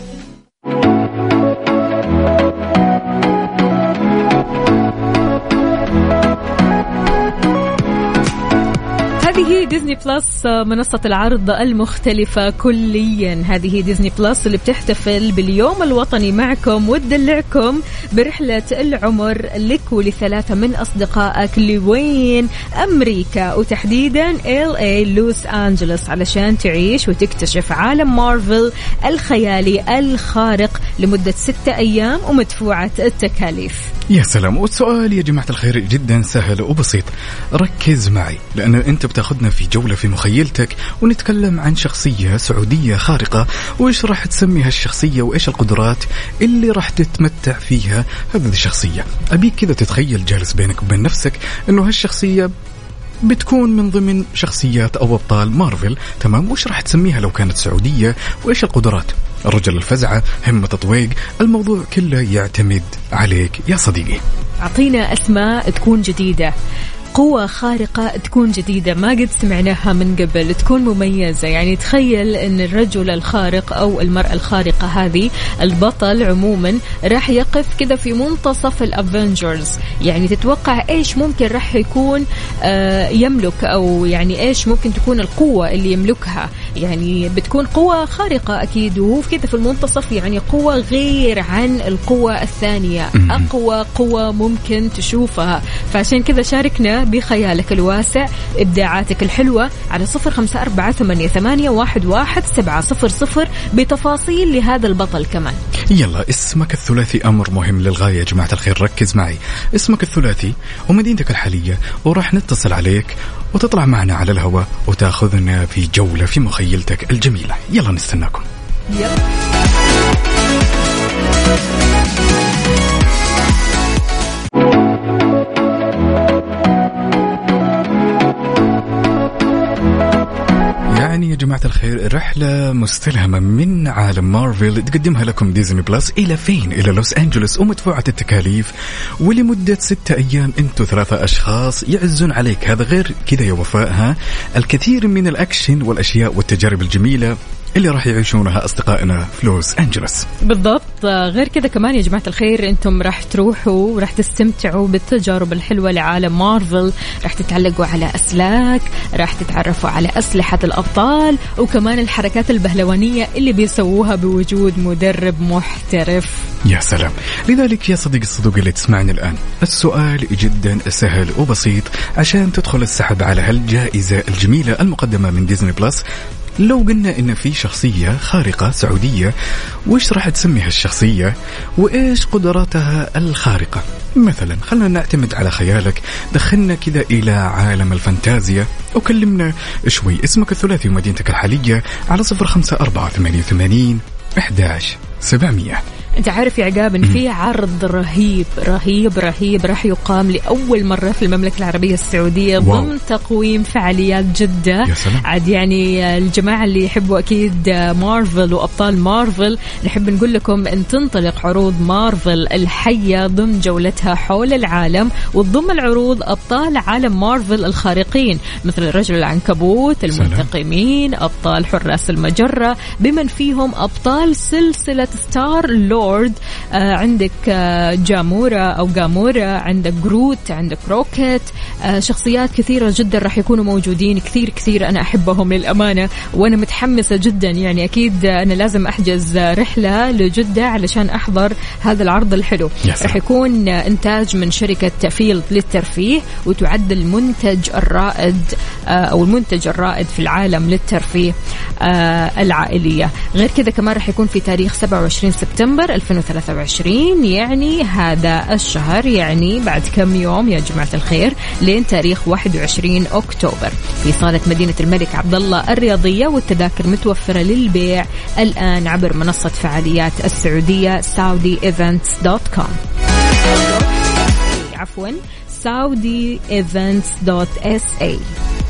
هذه ديزني بلس، منصة العرض المختلفة كليا. هذه ديزني بلس اللي بتحتفل باليوم الوطني معكم وتدلعكم برحلة العمر لك ولثلاثة من أصدقائك لوين؟ أمريكا، وتحديدا إل إيه لوس أنجلوس، علشان تعيش وتكتشف عالم مارفل الخيالي الخارق لمدة ستة أيام ومدفوعة التكاليف. يا سلام. والسؤال يا جماعة الخير جدا سهل وبسيط، ركز معي لأن أنت بتاخذنا في جولة في مخيلتك ونتكلم عن شخصية سعودية خارقة، وإيش راح تسمي هالشخصية وإيش القدرات اللي راح تتمتع فيها هذه الشخصية. أبيك كذا تتخيل جالس بينك وبين نفسك أنه هالشخصية بتكون من ضمن شخصيات أو أبطال مارفل، تمام؟ وإيش راح تسميها لو كانت سعودية، وإيش القدرات؟ الرجل الفزعة، همة تطويق، الموضوع كله يعتمد عليك يا صديقي. أعطينا أسماء تكون جديدة، قوة خارقة تكون جديدة ما قد سمعناها من قبل، تكون مميزة. يعني تخيل أن الرجل الخارق أو المرأة الخارقة هذه، البطل عموما راح يقف كذا في منتصف الأفنجرز، يعني تتوقع إيش ممكن راح يكون آه يملك، أو يعني إيش ممكن تكون القوة اللي يملكها. يعني بتكون قوة خارقة أكيد، وهو كذا في المنتصف، يعني قوة غير عن القوة الثانية، أقوى قوة ممكن تشوفها. فعشان كذا شاركنا بخيالك الواسع، إبداعاتك الحلوة على صفر خمسة أربعة ثمانية ثمانية واحد واحد سبعة صفر صفر بتفاصيل لهذا البطل كمان. يلا، اسمك الثلاثي أمر مهم للغاية يا جماعة الخير، ركز معي. اسمك الثلاثي ومدينتك الحالية، وراح نتصل عليك وتطلع معنا على الهواء وتأخذنا في جولة في مخيلتك الجميلة. يلا نستناكم. يلا. يعني يا جماعة الخير رحلة مستلهمة من عالم مارفل تقدمها لكم ديزني بلس. إلى فين؟ إلى لوس أنجلوس ومدفوعة التكاليف، ولمدة ستة أيام أنتوا ثلاثة أشخاص يعزون عليك. هذا غير كذا يا وفاء، ها الكثير من الأكشن والأشياء والتجارب الجميلة اللي راح يعيشونها أصدقائنا في لوس أنجلوس. بالضبط. غير كذا كمان يا جماعة الخير، أنتم راح تروحوا وراح تستمتعوا بالتجارب الحلوة لعالم مارفل، راح تتعلقوا على أسلاك، راح تتعرفوا على أسلحة الأبطال، وكمان الحركات البهلوانية اللي بيسووها بوجود مدرب محترف. يا سلام. لذلك يا صديق الصدوق اللي تسمعني الآن، السؤال جدا سهل وبسيط عشان تدخل السحب على هالجائزة الجميلة المقدمة من ديزني بلس. لو قلنا إن في شخصية خارقة سعودية، وإيش راح تسمي هالشخصية وإيش قدراتها الخارقة؟ مثلا خلنا نعتمد على خيالك، دخلنا كذا إلى عالم الفانتازيا وكلمنا شوي. اسمك الثلاثي ومدينتك الحالية على صفر خمسة أربعة ثمانية ثمانين أحد عشر سبعمية. أنت عارف يا عقاب إن في عرض رهيب رهيب رهيب راح يقام لأول مرة في المملكة العربية السعودية ضمن تقويم فعاليات جدة. عاد يعني الجماعة اللي يحبوا أكيد مارفل وأبطال مارفل، نحب نقول لكم أن تنطلق عروض مارفل الحية ضمن جولتها حول العالم، وتضم العروض أبطال عالم مارفل الخارقين مثل الرجل العنكبوت، المنتقمين، أبطال حراس المجرة، بمن فيهم أبطال سلسلة ستار لورد. آه عندك آه جامورا أو جامورا، عندك جروت، عندك روكيت، آه شخصيات كثيرة جدا راح يكونوا موجودين، كثير كثير أنا أحبهم للأمانة، وأنا متحمسة جدا. يعني أكيد أنا لازم أحجز رحلة لجدة علشان أحضر هذا العرض الحلو. راح يكون إنتاج من شركة فيلد للترفيه، وتعد المنتج الرائد آه أو المنتج الرائد في العالم للترفيه آه العائلية. غير كذا كمان راح يكون في تاريخ سبعة وعشرين سبتمبر ألفين وثلاثة وعشرين، يعني هذا الشهر، يعني بعد كم يوم يا جماعة الخير، لين تاريخ واحد وعشرين أكتوبر في صالة مدينة الملك عبدالله الرياضية. والتذاكر متوفرة للبيع الآن عبر منصة فعاليات السعودية saudi events dot com. عفوا saudi events dot s a.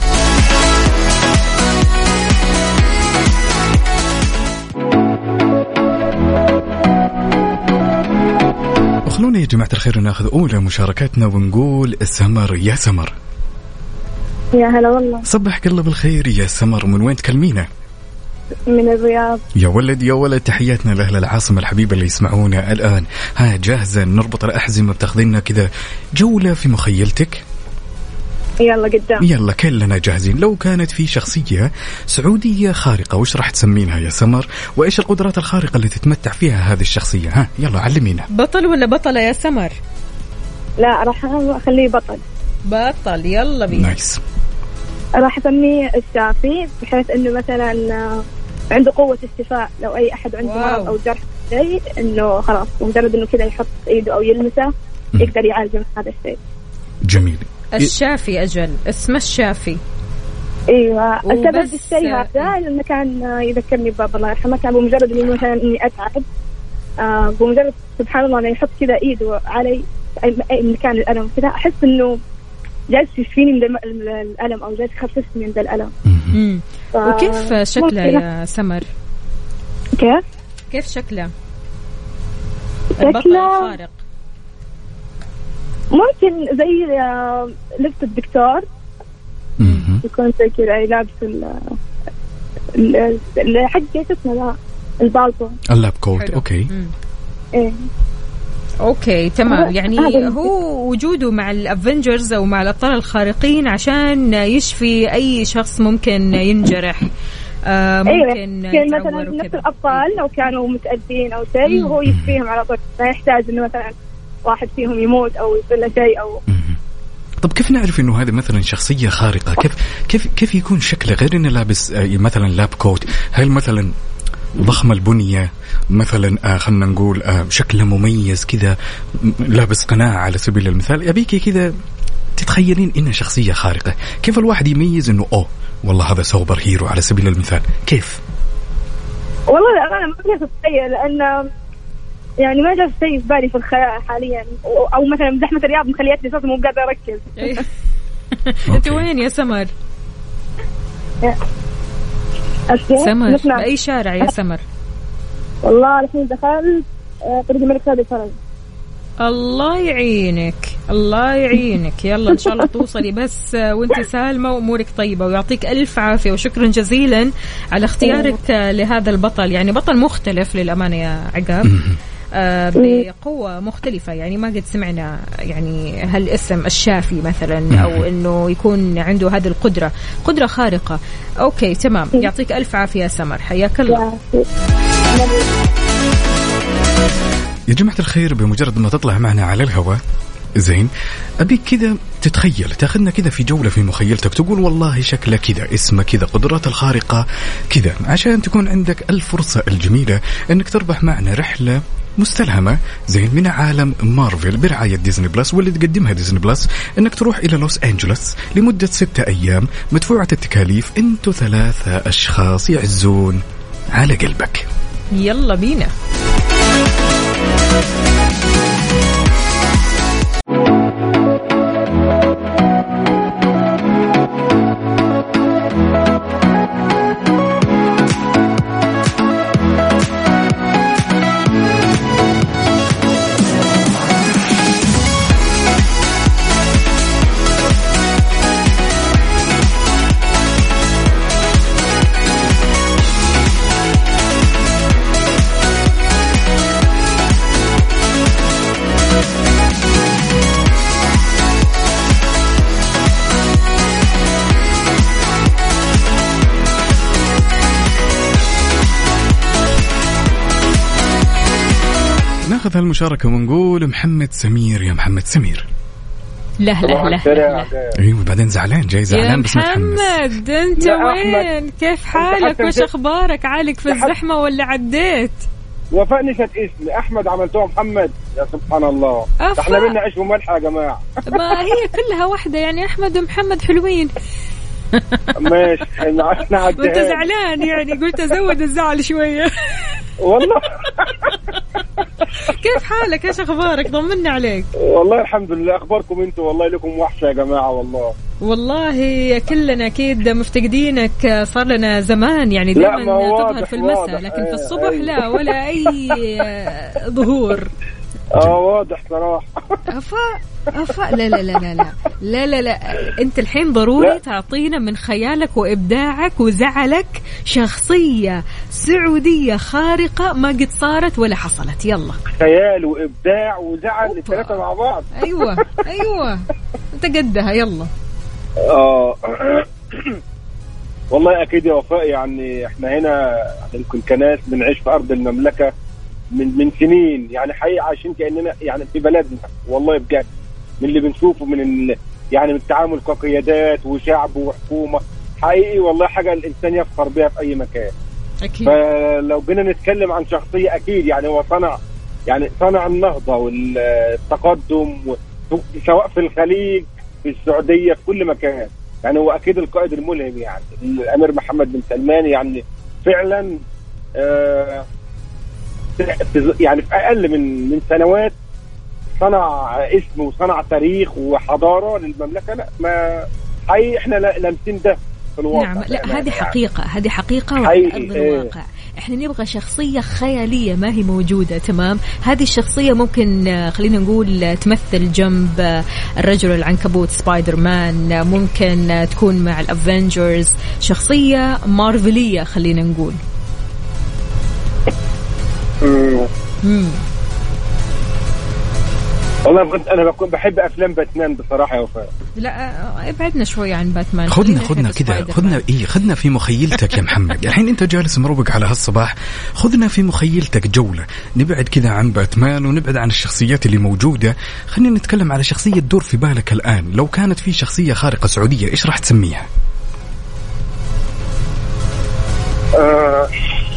خلونا يا جماعة الخير ناخذ أولى مشاركاتنا ونقول سمر. يا سمر يا هلا والله. صبحك الله بالخير يا سمر. من وين تكلمينا؟ من الرياض. يا ولد يا ولد، تحياتنا لأهل العاصمة الحبيبة اللي يسمعونا الآن. ها جاهزة نربط الأحزمة بتاخذينا كذا جولة في مخيلتك؟ يلا قدام. يلا كلنا جاهزين. لو كانت في شخصية سعودية خارقة وش راح تسمينها يا سمر؟ وإيش القدرات الخارقة اللي تتمتع فيها هذه الشخصية؟ ها يلا علمينا. بطل ولا بطلة يا سمر؟ لا راح أخليه بطل. بطل يلا بينا. نايس. راح أسميه الشافي، بحيث إنه مثلا عنده قوة استشفاء. لو أي أحد عنده مرض أو جرح شيء إنه خلاص مجرد إنه كذا يحط إيده أو يلمسه يقدر يعالج من هذا الشيء. جميل. الشافي أجل اسمه الشافي. ايوه السبب الشيء هذا لانه كان يذكرني بابا الله يرحمه. كان بمجرد اني مثلا اني اتعب آه بمجرد سبحان الله انه يحط كذا ايده علي اي مكان الالم كذا احس انه جالس يشفيني من الالم او جالس يخففني من الالم. ف... وكيف شكله يا سمر؟ كيف كيف شكله؟ شكله الخارق ممكن زي لبس الدكتور يكون زي كذا لابس ال ال حق ايش اسمه ذا البالطو اللاب كوت. اوكي ايه اوكي تمام. يعني هو وجوده مع الافنجرز او مع الابطال الخارقين عشان يشفي اي شخص ممكن ينجرح. آه ممكن أيوة. مثلا نفس الابطال لو كانوا متأذين او شيء وهو يشفيهم على طول، ما يحتاج انه مثلا واحد فيهم يموت او يصير له شيء او. طب كيف نعرف انه هذا مثلا شخصيه خارقه؟ كيف كيف كيف يكون شكله غير انه لابس مثلا لاب كوت؟ هل مثلا ضخم البنيه مثلا آه خلنا نقول آه شكله مميز كذا، لابس قناع على سبيل المثال؟ ابيكي كذا تتخيلين انه شخصيه خارقه. كيف الواحد يميز انه اوه والله هذا سوبر هيرو على سبيل المثال؟ كيف؟ والله انا ما اقدر اتخيل لان يعني ما جاء شيء في بالي في الخيال حاليا، او مثلا زحمه الرياض مخليتني صوتي مو قادره اركز. انت وين يا سمر؟ سمر باي شارع يا سمر؟ والله الحين دخلت طريق الملك فهد الفرج. الله يعينك الله يعينك. يلا ان شاء الله توصلي بس وانت سالمه وامورك طيبه، ويعطيك الف عافيه وشكرا جزيلا على اختيارك لهذا البطل. يعني بطل مختلف للامانه يا عقاب، آه بقوة مختلفة. يعني ما قد سمعنا يعني هالاسم الشافي مثلا، أو إنه يكون عنده هذه القدرة، قدرة خارقة. أوكي تمام، يعطيك ألف عافية يا سمر، حياك الله. يا جماعة الخير بمجرد ما تطلع معنا على الهواء زين أبيك كذا تتخيل، تاخذنا كذا في جولة في مخيلتك، تقول والله شكله كذا، اسمه كذا، قدرات الخارقة كذا، عشان تكون عندك الفرصة الجميلة أنك تربح معنا رحلة مستلهمة زين من عالم مارفل برعاية ديزني بلس، واللي تقدمها ديزني بلس انك تروح الى لوس انجلوس لمدة ستة ايام مدفوعة التكاليف. انتو ثلاثة اشخاص يعزون على قلبك. يلا بينا. ناخذ هالمشاركة ونقول محمد سمير. يا محمد سمير. لا لا لا لا ايوه بعدين زعلان جاي زعلان بس متحمس. محمد انت وين؟ كيف حالك؟ وش اخبارك؟ عالق في الزحمة ولا عديت؟ وفنشت اسمي احمد عملتوها محمد. يا سبحان الله، احنا بدنا عيش وملح يا جماعه. ما هي كلها واحده يعني، احمد ومحمد حلوين. ماشي احنا عدينا. وانت زعلان يعني، قلت ازود الزعل شويه. والله كيف حالك؟ ايش اخبارك؟ طمنا عليك. والله الحمد لله. اخباركم انتم؟ والله لكم وحشه يا جماعه. والله والله كلنا اكيد مفتقدينك، صار لنا زمان يعني دائما تظهر في المساء لكن في الصبح لا ولا اي ظهور. اه واضح صراحه. افا افا لا لا لا لا لا لا لا, لا. انت الحين ضروري لا. تعطينا من خيالك وابداعك وزعلك شخصيه سعوديه خارقه ما قد صارت ولا حصلت. يلا خيال وابداع وزعل الثلاثه مع بعض. ايوه ايوه انت قدها. يلا. اه والله اكيد يا وفاء. يعني احنا هنا يمكن كناس بنعيش في ارض المملكه من من سنين، يعني حقيقة عايشين كأننا يعني في بلدنا والله بجد، من اللي بنشوفه من ال... يعني من التعامل كقيادات وشعب وحكومة. حقيقي والله حاجة الإنسان يفخر بها في أي مكان. أكيد. فلو جينا نتكلم عن شخصية أكيد يعني هو صنع يعني صنع النهضة والتقدم سواء في الخليج في السعودية في كل مكان. يعني هو أكيد القائد الملهم يعني الأمير محمد بن سلمان. يعني فعلا آه يعني في أقل من من سنوات صنع اسم وصنع تاريخ وحضارة للمملكة. لا ما حقيقي احنا لامسين ده في الواقع. نعم لا هذه حقيقة هذه حقيقة وعلى أرض الواقع. احنا نبغى شخصية خيالية ما هي موجودة. تمام. هذه الشخصية ممكن خلينا نقول تمثل جنب الرجل العنكبوت سبايدر مان، ممكن تكون مع الأفنجرز، شخصية مارفلية خلينا نقول. امم والله انا بكون بحب افلام باتمان بصراحه يا وفاء. لا ابعدنا شوي عن باتمان. خذنا خذنا كذا خذنا ايه خذنا في مخيلتك يا محمد. الحين انت جالس مروق على هالصباح، خذنا في مخيلتك جوله، نبعد كذا عن باتمان ونبعد عن الشخصيات اللي موجوده. خلينا نتكلم على شخصيه تدور في بالك الان. لو كانت في شخصيه خارقه سعوديه ايش راح تسميها؟ آه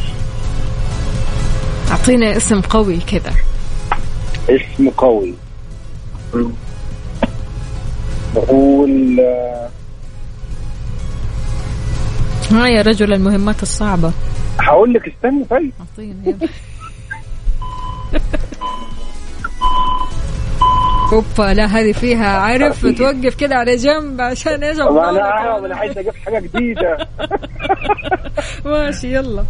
أعطينا اسم قوي كذا. اسم قوي بقول ها يا رجل المهمات الصعبة. هقول لك استنى. طيب أعطيني اوبا لا هذه فيها عارف توقف كده على جنب عشان ايش؟ انا انا انا عايز اجيب حاجة جديدة. ماشي يلا.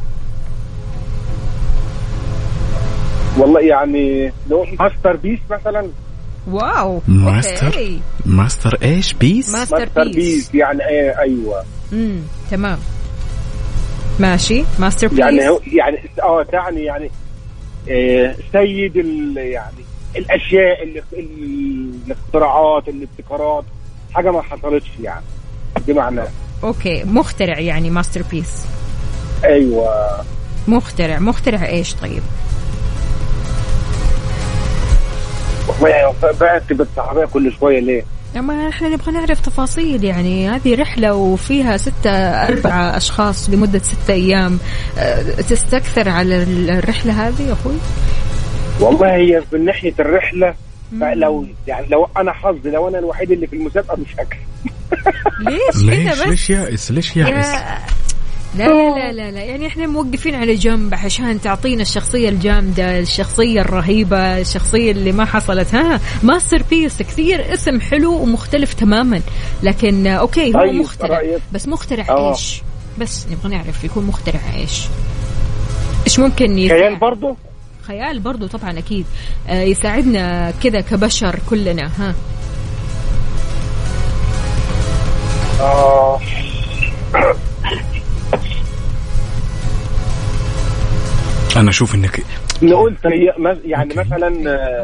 والله يعني لو ماستر بيس مثلا. واو ماستر أوكي. ماستر ايش بيس؟ ماستر, ماستر بيس. بيس يعني ايه. ايوه امم تمام ماشي. ماستر بيس يعني هو يعني اه تعني يعني آه سيد ال يعني الاشياء اللي الاختراعات الابتكارات حاجه ما حصلتش يعني دي معناه. اوكي مخترع يعني ماستر بيس. ايوه مخترع. مخترع ايش طيب؟ بقى بالصحابية كل شوية ليه؟ ما احنا نبغى نعرف تفاصيل. يعني هذه رحلة وفيها ستة أربعة أشخاص لمدة ستة أيام، تستكثر على الرحلة هذه يا أخوي؟ والله هي من ناحية الرحلة لو يعني لو أنا حظي لو أنا الوحيد اللي في المسابقة مش هكذب. ليش كده بس؟ ليش يائس؟ ليش يائس؟ لا لا لا لا يعني احنا موقفين على جنب عشان تعطينا الشخصية الجامدة، الشخصية الرهيبة، الشخصية اللي ما حصلت. ها ماستر بيس كثير اسم حلو ومختلف تماما، لكن اوكي هو مخترع بس مخترع أوه. ايش؟ بس نبغى نعرف يكون مخترع ايش؟ ايش ممكن يساعد؟ خيال برضو؟ خيال برضو طبعا اكيد. آه يساعدنا كذا كبشر كلنا. ها آه. أنا أشوف إنك نقول يعني مثلا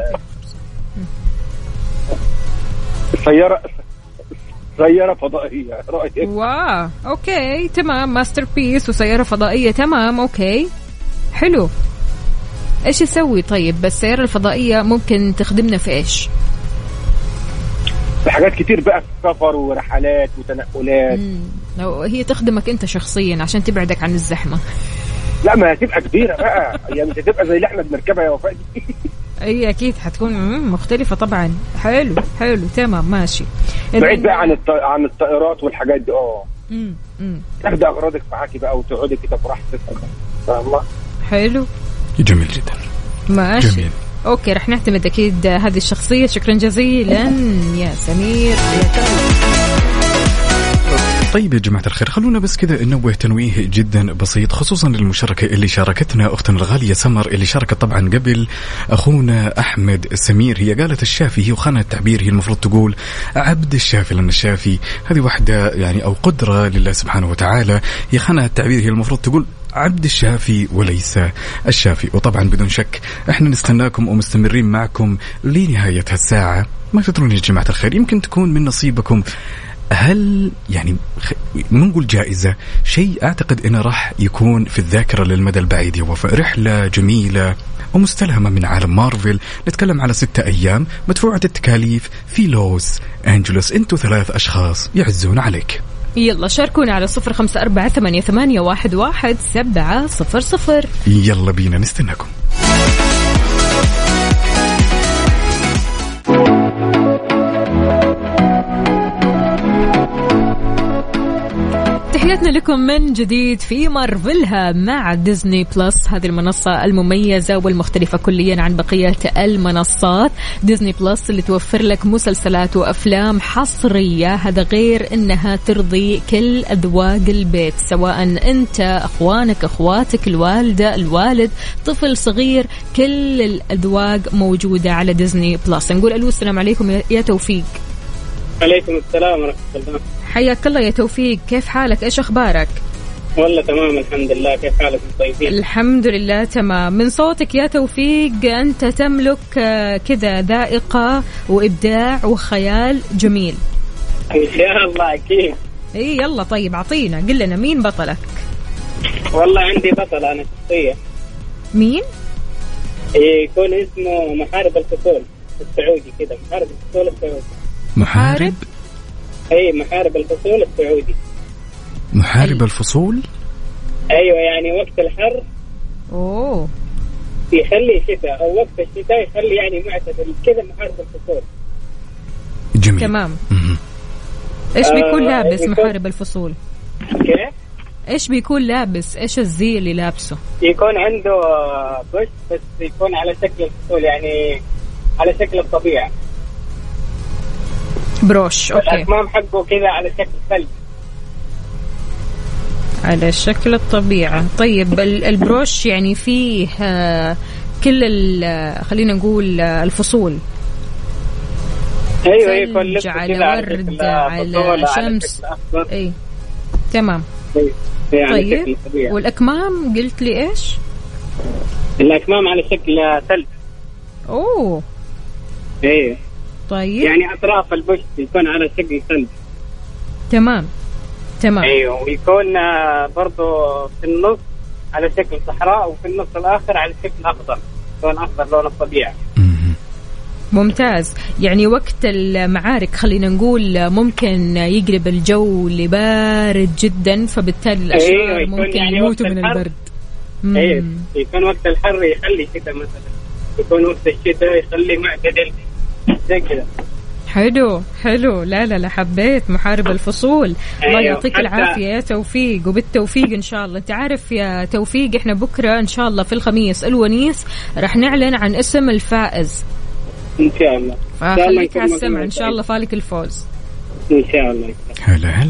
سيارة سيارة فضائية. رأيك؟ واو أوكي تمام. ماستر بيس وسيارة فضائية. تمام أوكي حلو. إيش يسوي طيب؟ بس السيارة الفضائية ممكن تخدمنا في إيش؟ حاجات كتير بقى في سفر ورحلات وتنقلات. لو هي تخدمك أنت شخصيا عشان تبعدك عن الزحمة. لا ما هتبقى كبيرة بقى يعني مش هتبقى زي اللي احنا بنركبها يا وفاء. اي اكيد حتكون مختلفة طبعا. حلو حلو تمام ماشي. بعيد بقى عن الط... عن الطائرات والحاجات دي. اه امم تاخدي اغراضك معاكي بقى وتقعدي كده براحتك. فاهمة؟ حلو جميل جدا. ماشي جميل. اوكي رح نعتمد اكيد هذه الشخصيه. شكرا جزيلا يا سمير يا كل. طيب يا جماعة الخير، خلونا بس كذا ننوه تنويه جدا بسيط خصوصا للمشاركة اللي شاركتنا أختنا الغالية سمر، اللي شاركت طبعا قبل أخونا أحمد سمير. هي قالت الشافي، هي وخانة التعبير هي المفروض تقول عبد الشافي، لأن الشافي هذه واحدة يعني أو قدرة لله سبحانه وتعالى. هي خانة التعبير هي المفروض تقول عبد الشافي وليس الشافي. وطبعا بدون شك احنا نستناكم ومستمرين معكم لنهاية هالساعة. ما تدرون يا جماعة الخير، يمكن تكون من نصيبكم هل يعني ما نقول جائزة، شيء أعتقد إنه راح يكون في الذاكرة للمدى البعيد. وفاء رحلة جميلة ومستلهمة من عالم مارفل، نتكلم على ستة أيام مدفوعة التكاليف في لوس أنجلوس. أنتوا ثلاث أشخاص يعزون عليك. يلا شاركونا على صفر خمسة أربعة ثمانية ثمانية واحد واحد سبعة صفر صفر. يلا بينا نستناكم. تحياتنا لكم من جديد في مارفلها مع ديزني بلس، هذه المنصة المميزة والمختلفة كليا عن بقية المنصات. ديزني بلس اللي توفر لك مسلسلات وأفلام حصرية، هذا غير أنها ترضي كل أذواق البيت، سواء أنت أخوانك أخواتك الوالدة الوالد طفل صغير، كل الأذواق موجودة على ديزني بلس. نقول ألو السلام عليكم يا توفيق. عليكم السلام ورحمة الله. حياك الله يا توفيق، كيف حالك؟ إيش أخبارك؟ والله تمام الحمد لله، كيف حالك طيبين؟ الحمد لله تمام. من صوتك يا توفيق أنت تملك كذا ذائقة وإبداع وخيال جميل. إن شاء الله أكيد. إيه يلا طيب أعطينا، قل لنا مين بطلك؟ والله عندي بطل أنا شخصية. مين؟ إيه يكون اسمه محارب الفصول السعودي كذا، محارب الفصول السعودي. محارب؟ اي محارب الفصول السعودي. محارب الفصول؟ ايوه يعني وقت الحر اوه يخلي شتاء، او وقت الشتاء يخلي يعني معتدل كذا، محارب الفصول. جميل تمام. ايش بيكون آه لابس محارب الفصول؟ كيف؟ ايش بيكون لابس؟ ايش الزي اللي لابسه؟ يكون عنده بش بس يكون على شكل الفصول، يعني على شكل الطبيعة. بروش. اوكي. الأكمام حقه كذا على شكل ثلج، على شكل الطبيعة. طيب البروش يعني فيه كل خلينا نقول الفصول. ايوه يكون على ورد على شمس. اي تمام. يعني طيب والأكمام قلت لي ايش؟ الأكمام على شكل ثلج. اوه ايه طيب يعني أطراف البش يكون على شكل ثلج. تمام تمام. أيوه ويكون برضو في النص على شكل صحراء، وفي النص الآخر على شكل أخضر، لون أخضر لون الطبيعة. ممتاز. يعني وقت المعارك خلينا نقول ممكن يقلب الجو لبارد جدا، فبالتالي الأشرار أيوه ممكن يعني يموتوا من البرد. أيوه يكون وقت الحر يخلي شتاء مثلا، يكون وقت الشتاء يخلي معتدل زي كذا. حلو حلو. لا لا لا حبيت محارب الفصول. الله يعطيك العافية يا توفيق، وبالتوفيق إن شاء الله. أنت عارف يا توفيق إحنا بكرة إن شاء الله في الخميس الونيس رح نعلن عن اسم الفائز إن شاء الله. فخليك على السمع إن شاء الله فالك الفوز إن شاء الله. هلا هلا.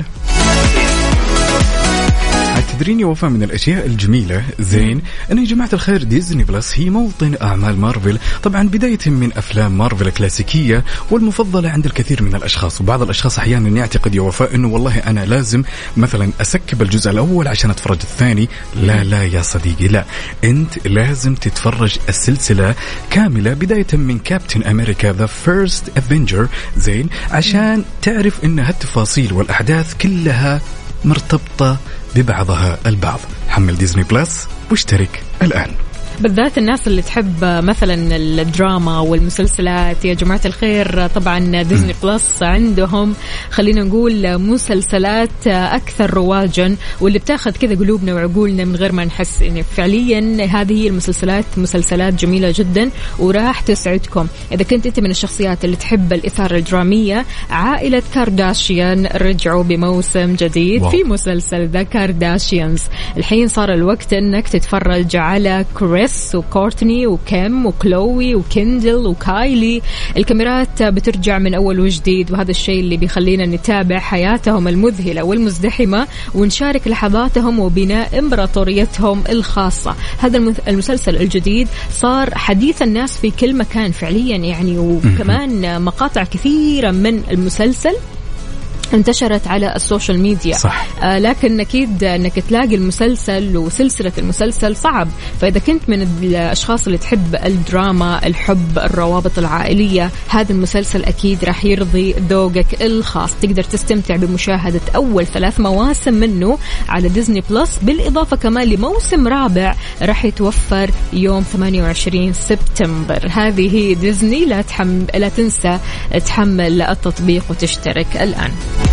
تدريني وفاء من الأشياء الجميلة زين أن يا جماعة الخير ديزني بلس هي موطن أعمال مارفل، طبعا بداية من أفلام مارفل الكلاسيكية والمفضلة عند الكثير من الأشخاص. وبعض الأشخاص أحيانا يعتقد يا وفاء أنه والله أنا لازم مثلا أسكب الجزء الأول عشان أتفرج الثاني. لا لا يا صديقي، لا، أنت لازم تتفرج السلسلة كاملة بداية من كابتن أمريكا ذا فيرست أفنجر زين، عشان تعرف أن هالتفاصيل والأحداث كلها مرتبطة ببعضها البعض. حمل ديزني بلس واشترك الآن. بالذات الناس اللي تحب مثلا الدراما والمسلسلات يا جماعة الخير، طبعا ديزني بلس عندهم خلينا نقول مسلسلات أكثر رواجا، واللي بتاخذ كذا قلوبنا وعقولنا من غير ما نحس. يعني فعليا هذه هي المسلسلات مسلسلات جميلة جدا وراح تسعدكم. إذا كنت أنت من الشخصيات اللي تحب الإثارة الدرامية، عائلة كارداشيان رجعوا بموسم جديد واو. في مسلسل ذا كارداشيانز. الحين صار الوقت أنك تتفرج على كريس كريس وكورتني وكيم وكلوي وكندل وكايلي. الكاميرات بترجع من أول وجديد، وهذا الشيء اللي بيخلينا نتابع حياتهم المذهلة والمزدحمة ونشارك لحظاتهم وبناء إمبراطوريتهم الخاصة. هذا المسلسل الجديد صار حديث الناس في كل مكان فعليا يعني، وكمان مقاطع كثيرة من المسلسل انتشرت على السوشيال ميديا. صح. آه لكن أكيد أنك تلاقي المسلسل وسلسلة المسلسل صعب، فإذا كنت من الأشخاص اللي تحب الدراما، الحب، الروابط العائلية، هذا المسلسل أكيد راح يرضي ذوقك الخاص. تقدر تستمتع بمشاهدة أول ثلاث مواسم منه على ديزني بلس، بالإضافة كمان لموسم رابع راح يتوفر يوم ثمانية وعشرين سبتمبر. هذه هي ديزني، لا, تحم... لا تنسى تحمل التطبيق وتشترك الآن.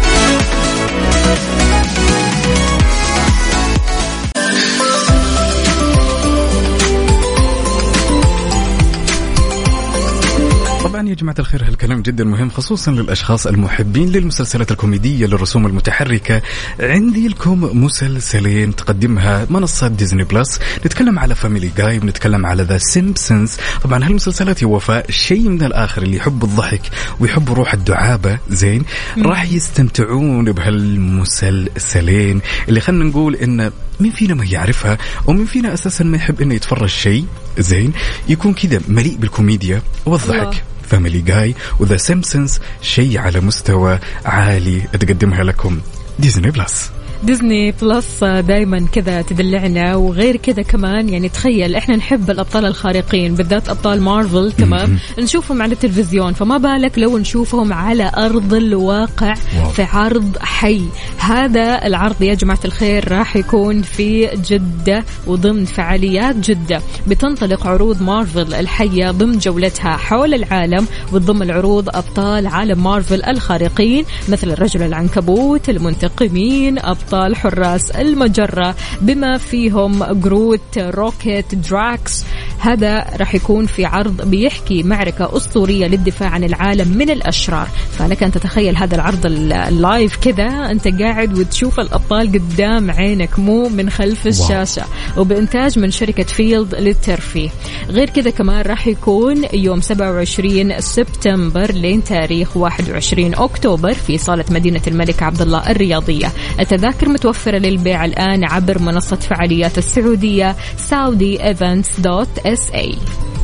طبعا يا جماعة الخير هالكلام جدا مهم، خصوصا للأشخاص المحبين للمسلسلات الكوميدية للرسوم المتحركة. عندي لكم مسلسلين تقدمها منصة ديزني بلس. نتكلم على فاميلي جاي، بنتكلم على ذا سيمبسونز. طبعا هالمسلسلات يا وفاء شيء من الآخر، اللي يحب الضحك ويحب روح الدعابة زين راح يستمتعون بهالمسلسلين، اللي خلنا نقول إن مين فينا ما يعرفها ومين فينا أساسا ما يحب إنه يتفرج شيء زين يكون كذا مليء بالكوميديا والضحك. فاميلي جاي وذا سيمبسونز شيء على مستوى عالي تقدمها لكم ديزني بلس. ديزني بلس دايما كذا تدلعنا، وغير كذا كمان يعني تخيل احنا نحب الأبطال الخارقين بالذات أبطال مارفل، تمام، نشوفهم على التلفزيون، فما بالك لو نشوفهم على أرض الواقع في عرض حي. هذا العرض يا جماعة الخير راح يكون في جدة، وضمن فعاليات جدة بتنطلق عروض مارفل الحية ضمن جولتها حول العالم، وتضم العروض أبطال عالم مارفل الخارقين مثل الرجل العنكبوت، المنتقمين، أبطال حراس المجرة بما فيهم جروت، روكيت، دراكس. هذا راح يكون في عرض بيحكي معركة أسطورية للدفاع عن العالم من الأشرار. فلك أن تتخيل هذا العرض اللايف كذا، أنت قاعد وتشوف الأبطال قدام عينك مو من خلف الشاشة، وبإنتاج من شركة فيلد للترفيه. غير كذا كمان راح يكون يوم سبعة وعشرين سبتمبر لين تاريخ واحد وعشرين أكتوبر في صالة مدينة الملك عبدالله الرياضية. التذاكر متوفرة للبيع الآن عبر منصة فعاليات السعودية saudi events dot s a.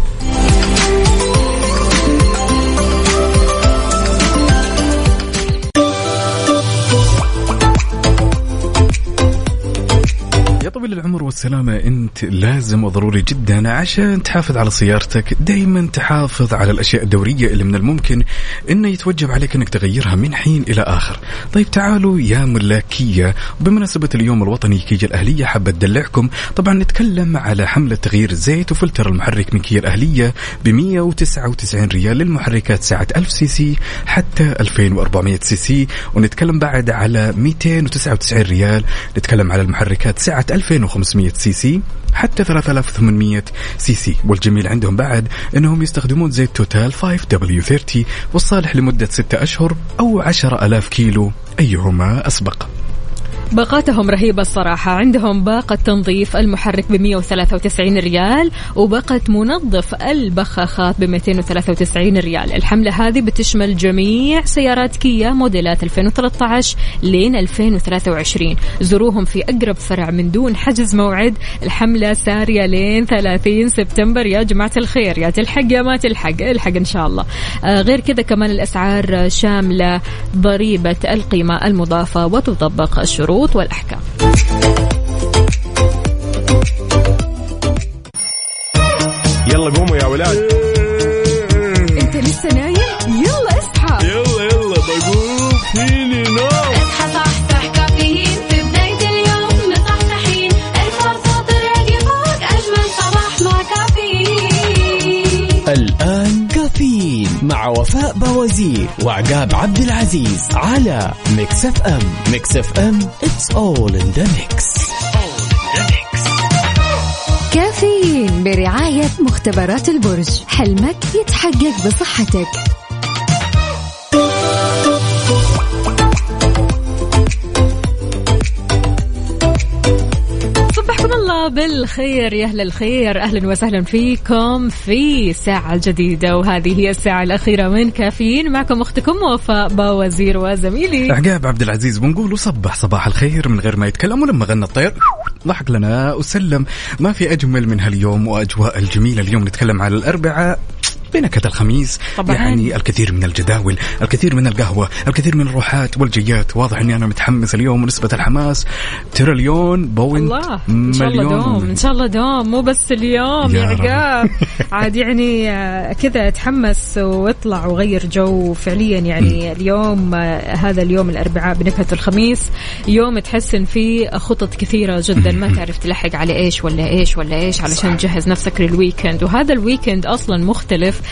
طويل العمر والسلامة، أنت لازم وضروري جدا عشان تحافظ على سيارتك دايما تحافظ على الأشياء الدورية اللي من الممكن أنه يتوجب عليك أنك تغيرها من حين إلى آخر. طيب تعالوا يا ملاكية، بمناسبة اليوم الوطني كيا الأهلية حابة تدلعكم. طبعا نتكلم على حملة تغيير زيت وفلتر المحرك من كيا الأهلية بمية وتسعة وتسعين ريال للمحركات سعة ألف سي سي حتى ألفين وأربعمية سي سي، ونتكلم بعد على مئتين وتسعة وتسعين ريال نتكلم على المحركات سعة ألفين وخمسمية سي سي حتى ثلاثة آلاف وثمانمية سي سي. والجميل عندهم بعد أنهم يستخدمون زيت توتال خمسة دبليو ثلاثين والصالح لمدة ستة أشهر أو عشرة آلاف كيلو أيهما أسبق. باقاتهم رهيبة الصراحة. عندهم باقة تنظيف المحرك بمية وثلاثة وتسعين ريال، وباقة منظف البخاخات بمئتين وثلاثة وتسعين ريال. الحملة هذه بتشمل جميع سيارات كيا موديلات ألفين وثلاثة عشر لين ألفين وثلاثة وعشرين. زوروهم في أقرب فرع من دون حجز موعد. الحملة سارية لين ثلاثين سبتمبر يا جماعة الخير، يا تلحق يا ما تلحق، الحق إن شاء الله. آه غير كذا كمان الأسعار شاملة ضريبة القيمة المضافة وتطبق الشروط والأحكام. يلا قوموا يا ولاد. انت لسه نايم؟ يلا اصحى. يلا يلا بقوم فيني نوم. اصحى صحصح كافيين في بداية اليوم مصحصحين، الفرصة تراقي فوق أجمل صباح مع كافيين. الآن كافيين مع وفاء بوازير وعقاب عبد العزيز على ميكس اف ام. ميكس اف ام it's all in the mix. كافيين برعاية مختبرات البرج، حلمك يتحقق بصحتك. صبحكم الله بالخير يا أهل الخير، أهلا وسهلا فيكم في ساعة جديدة، وهذه هي الساعة الأخيرة من كافيين. معكم أختكم وفاء باوزير وزميلي عقاب عبد العزيز، بنقول صبح صباح الخير من غير ما يتكلم، ولما غنى الطير ضحك لنا وسلم. ما في أجمل من هاليوم وأجواء الجميلة. اليوم نتكلم على الأربعاء بنكهة الخميس طبعاً. يعني الكثير من الجداول، الكثير من القهوة، الكثير من الروحات والجيات. واضح أني أنا متحمس اليوم، ونسبة الحماس تريليون بوينت الله. إن شاء الله دوم، إن شاء الله دوم، مو بس اليوم يا عقاب عاد يعني كذا اتحمس واطلع وغير جو فعليا. يعني اليوم هذا اليوم الأربعاء بنكهة الخميس، يوم تحسن فيه خطط كثيرة جدا، ما تعرف تلحق على إيش ولا إيش ولا إيش علشان تجهز نفسك للويكند. وهذا الويكند أصلا مختلف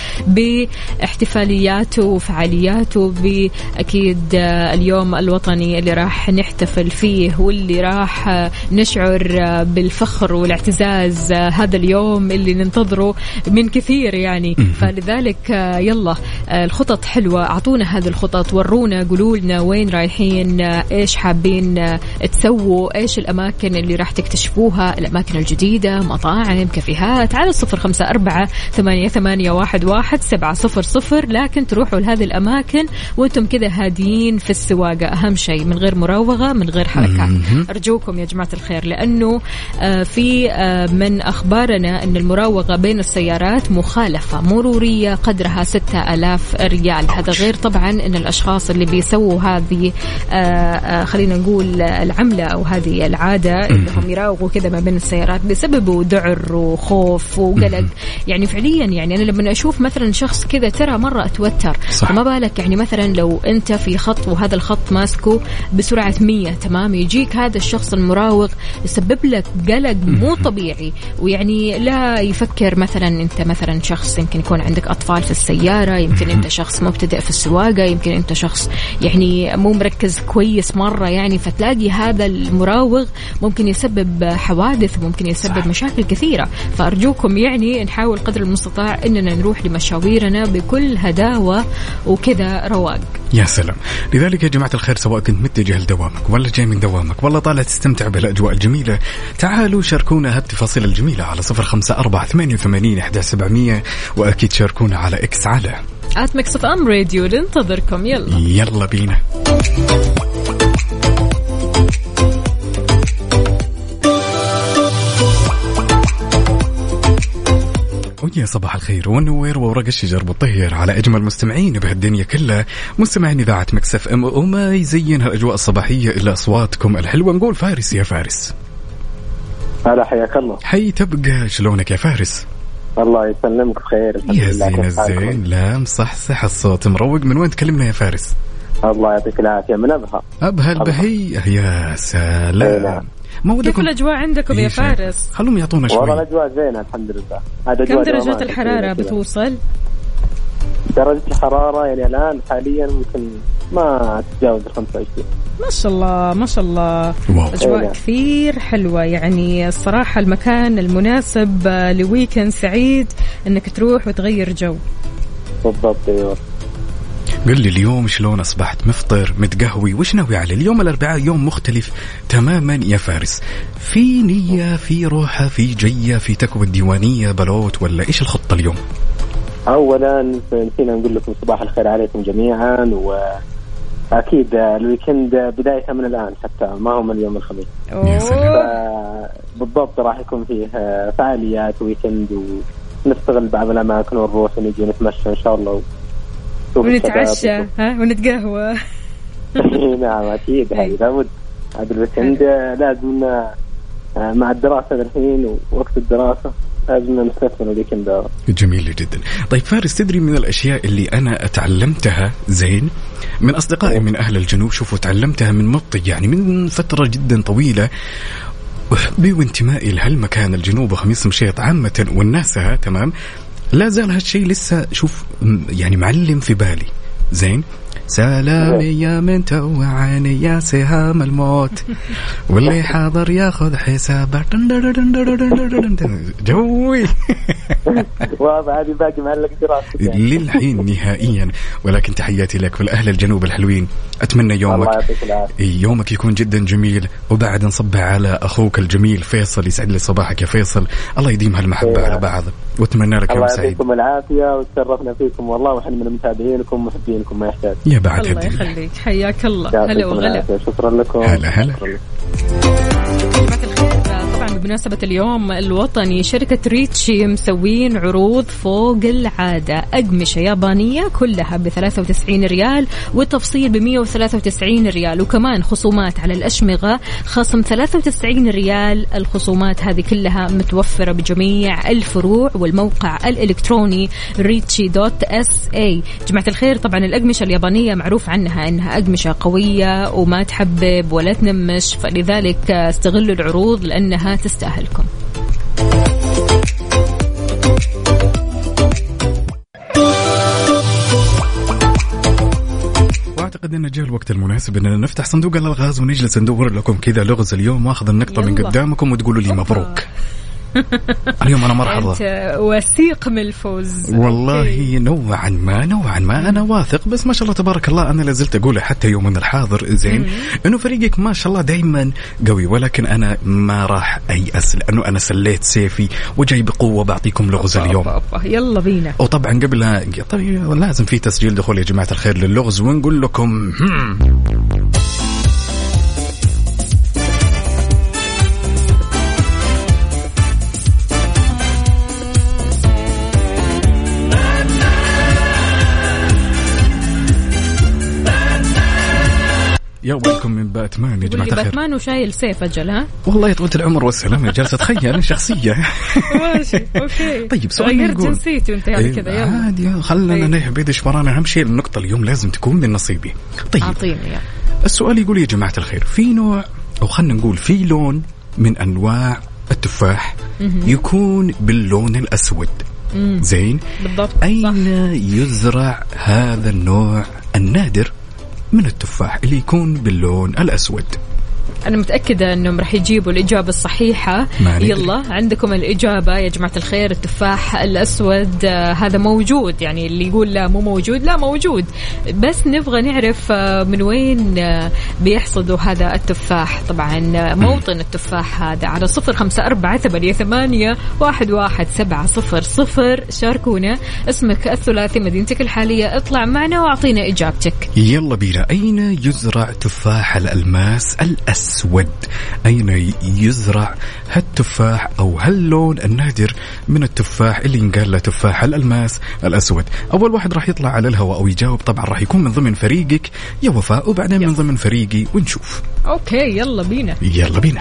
باحتفالياته وفعالياته، بأكيد اليوم الوطني اللي راح نحتفل فيه واللي راح نشعر بالفخر والاعتزاز، هذا اليوم اللي ننتظره من كثير يعني. فلذلك يلا الخطط حلوة، أعطونا هذه الخطط، ورونا، قولوا لنا وين رايحين، إيش حابين تسووا، إيش الأماكن اللي راح تكتشفوها، الأماكن الجديدة، مطاعم، كافيهات، على الصفر خمسة أربعة ثمانية ثمانية واحد واحد سبعة صفر صفر. لكن تروحوا لهذه الأماكن وانتم كذا هادين في السواقة، أهم شيء من غير مراوغة، من غير حركات، أرجوكم يا جماعة الخير. لأنه في من أخبارنا أن المراوغة بين السيارات مخالفة مرورية قدرها ستة آلاف ريال. هذا غير طبعا أن الأشخاص اللي بيسووا هذه خلينا نقول العملة أو هذه العادة إنهم يراوغوا كذا ما بين السيارات بسببوا ذعر وخوف وقلق. يعني فعليا يعني أنا لما أشوف مثلا شخص كذا ترى مرة أتوتر، فما بالك يعني مثلا لو أنت في خط وهذا الخط ماسكه بسرعة مية، تمام، يجيك هذا الشخص المراوغ يسبب لك قلق مو طبيعي. ويعني لا يفكر مثلا أنت مثلا شخص يمكن يكون عندك أطفال في السيارة، يمكن أنت شخص مبتدئ في السواقة، يمكن أنت شخص يعني مو مركز كويس مرة يعني، فتلاقي هذا المراوغ ممكن يسبب حوادث، ممكن يسبب صح. مشاكل كثيرة. فأرجوكم يعني نحاول قدر المستطاع إننا نروح لمشاويرنا بكل هداوة وكذا رواق. يا سلام. لذلك يا جماعة الخير، سواء كنت متجه لدوامك ولا جاي من دوامك ولا طالع تستمتع بالأجواء الجميلة، تعالوا شاركونا هالتفاصيل الجميلة على صفر خمسة أربعة ثمانية وثمانين أحد سبعمية، وأكيد شاركونا على إكس على آت ميكس أف أم راديو. ننتظركم. يلا يلا بينا. ويا صباح الخير والنوير وورق الشجر بالطير على أجمل مستمعين بهالدنيا كلها، مستمعين إذاعة ميكس أف أم. وما يزين هالأجواء الصباحية إلا أصواتكم الحلوة. نقول فارس يا فارس. هلا حياك الله. حي تبقى، شلونك يا فارس؟ الله يسلمك بخير. يا زين الزين. لا مصحصح الصوت، مروق. من وين تكلمنا يا فارس؟ الله يعطيك العافية، من أبها. أبها البهية. يا سلام. ما ودكم كيف الأجواء عندكم يا فارس؟ خلوهم يعطونا شوي. والله الأجواء زينة الحمد لله. هذا كم درجات الحرارة بتوصل؟ درجة الحرارة يعني الآن حاليا ممكن ما تتجاوز خمسة وعشرين. ما شاء الله ما شاء الله. واو. أجواء إيه كثير حلوة يعني الصراحة، المكان المناسب لويكند سعيد إنك تروح وتغير جو. بالضبط. أيوة. قل لي اليوم شلون أصبحت؟ مفطر، متقهوي، وش ناوي عليه اليوم؟ الأربعاء يوم مختلف تماما يا فارس. في نية، في روحة، في جية، في تكوى الديوانية بلوت، ولا إيش الخطة اليوم؟ أولا نسينا نقول لكم صباح الخير عليكم جميعا، وأكيد الويكند بداية من الآن حتى ما هو من يوم الخميس. بالضبط راح يكون فيه فعاليات ويكند، ونستغل بعض الأماكن ونروح ونجي نتمشى إن شاء الله ونتعشى ها ونتقهوى. نعم أكيد، هذه لابد. هذا الويكند لازم مع الدراسة الحين ووقت الدراسة لازم نستثمر الويكند. جميل جدا. طيب فارس، تدري من الأشياء اللي أنا أتعلمتها زين من أصدقائي من أهل الجنوب، شوفوا تعلمتها من مطي يعني من فترة جدا طويلة، وحبي وانتمائي لهالمكان الجنوب وخميس مشيط عامة والناسها، تمام، لا زال هالشيء لسه شوف يعني معلم في بالي. زين سلام يا من توعاني يا سهام الموت واللي حاضر ياخذ حسابه جوي واضح هذه باقي معلق دراسة للحين نهائيا. ولكن تحياتي لك والأهل الجنوب الحلوين، أتمنى يومك يومك يكون جدا جميل. وبعد نصب على أخوك الجميل فيصل، يسعد لي صباحك يا فيصل، الله يديم هالمحبة على بعض، وأتمنى لك يوم سعيد. الله يعطيكم العافية وتشرفنا فيكم والله، ونحن من متابعينكم ومحبينكم ما يحتاج. يا بعد الله يخليك، حياك الله. هلا وغلا. شكرا لكم. هلا هلا. طبعا بمناسبة اليوم الوطني شركة ريتشي مسوين عروض فوق العادة، أقمشة يابانية كلها بثلاثة وتسعين ريال والتفصيل بمية وثلاثة وتسعين ريال، وكمان خصومات على الأشمغة خصم ثلاثة وتسعين ريال. الخصومات هذه كلها متوفرة بجميع الفروع والموقع الإلكتروني ريتشي دوت اس اي. جماعة الخير طبعا الأقمشة اليابانية معروف عنها أنها أقمشة قوية وما تحبب ولا تنمش، فلذلك استغلوا العروض لأنها تستاهلكم. واعتقد ان جاء الوقت المناسب اننا نفتح صندوق الالغاز ونجلس ندور لكم كذا لغز اليوم، واخذ النقطه من قدامكم وتقولوا لي مبروك. اليوم أنا مرحبا أنت وثيق من الفوز والله. أوكي. نوعا ما نوعا ما أنا واثق، بس ما شاء الله تبارك الله أنا لازلت أقوله حتى يومنا الحاضر زين إنه فريقك ما شاء الله دايما قوي، ولكن أنا ما راح أيأس لأنه أنا سليت سيفي وجاي بقوة بعطيكم لغز اليوم. يلا بينا. وطبعا قبل طيب لازم في تسجيل دخول يا جماعة الخير للغز، ونقول لكم يا ويلكم من باتمان يا جماعة الخير. باتمان وشايل سيف أجل ها؟ والله طولة العمر والسلامة، جالسة أتخيل شخصية. ماشي أوكي. طيب سؤال غير جنسيتي وأنت يعني كذا يلا عادي، خلنا نهب بيدش ورانا. أهم شيء النقطة اليوم لازم تكون من نصيبي. طيب أعطيني يا. السؤال يقول يا جماعة الخير، في نوع أو خلنا نقول في لون من أنواع التفاح يكون باللون الأسود. زين بالضبط. أين يزرع هذا النوع النادر من التفاح اللي يكون باللون الأسود؟ أنا متأكدة أنهم رح يجيبوا الإجابة الصحيحة. يلا عندكم الإجابة يا جماعة الخير. التفاح الأسود آه هذا موجود، يعني اللي يقول لا مو موجود لا موجود، بس نبغى نعرف آه من وين آه بيحصدوا هذا التفاح. طبعا آه موطن التفاح هذا على صفر خمسة أربعة ثمانية ثمانية واحد واحد سبعة صفر صفر. شاركونا اسمك الثلاثي مدينتك الحالية، اطلع معنا واعطينا إجابتك. يلا بينا. أين يزرع تفاح الألماس الأسود؟ أسود. أين يزرع هالتفاح أو هاللون النادر من التفاح اللي ينقال له تفاح الألماس الأسود؟ أول واحد راح يطلع على الهواء أو يجاوب طبعا راح يكون من ضمن فريقك يا وفاء، وبعدين من ضمن فريقي ونشوف. أوكي يلا بينا يلا بينا.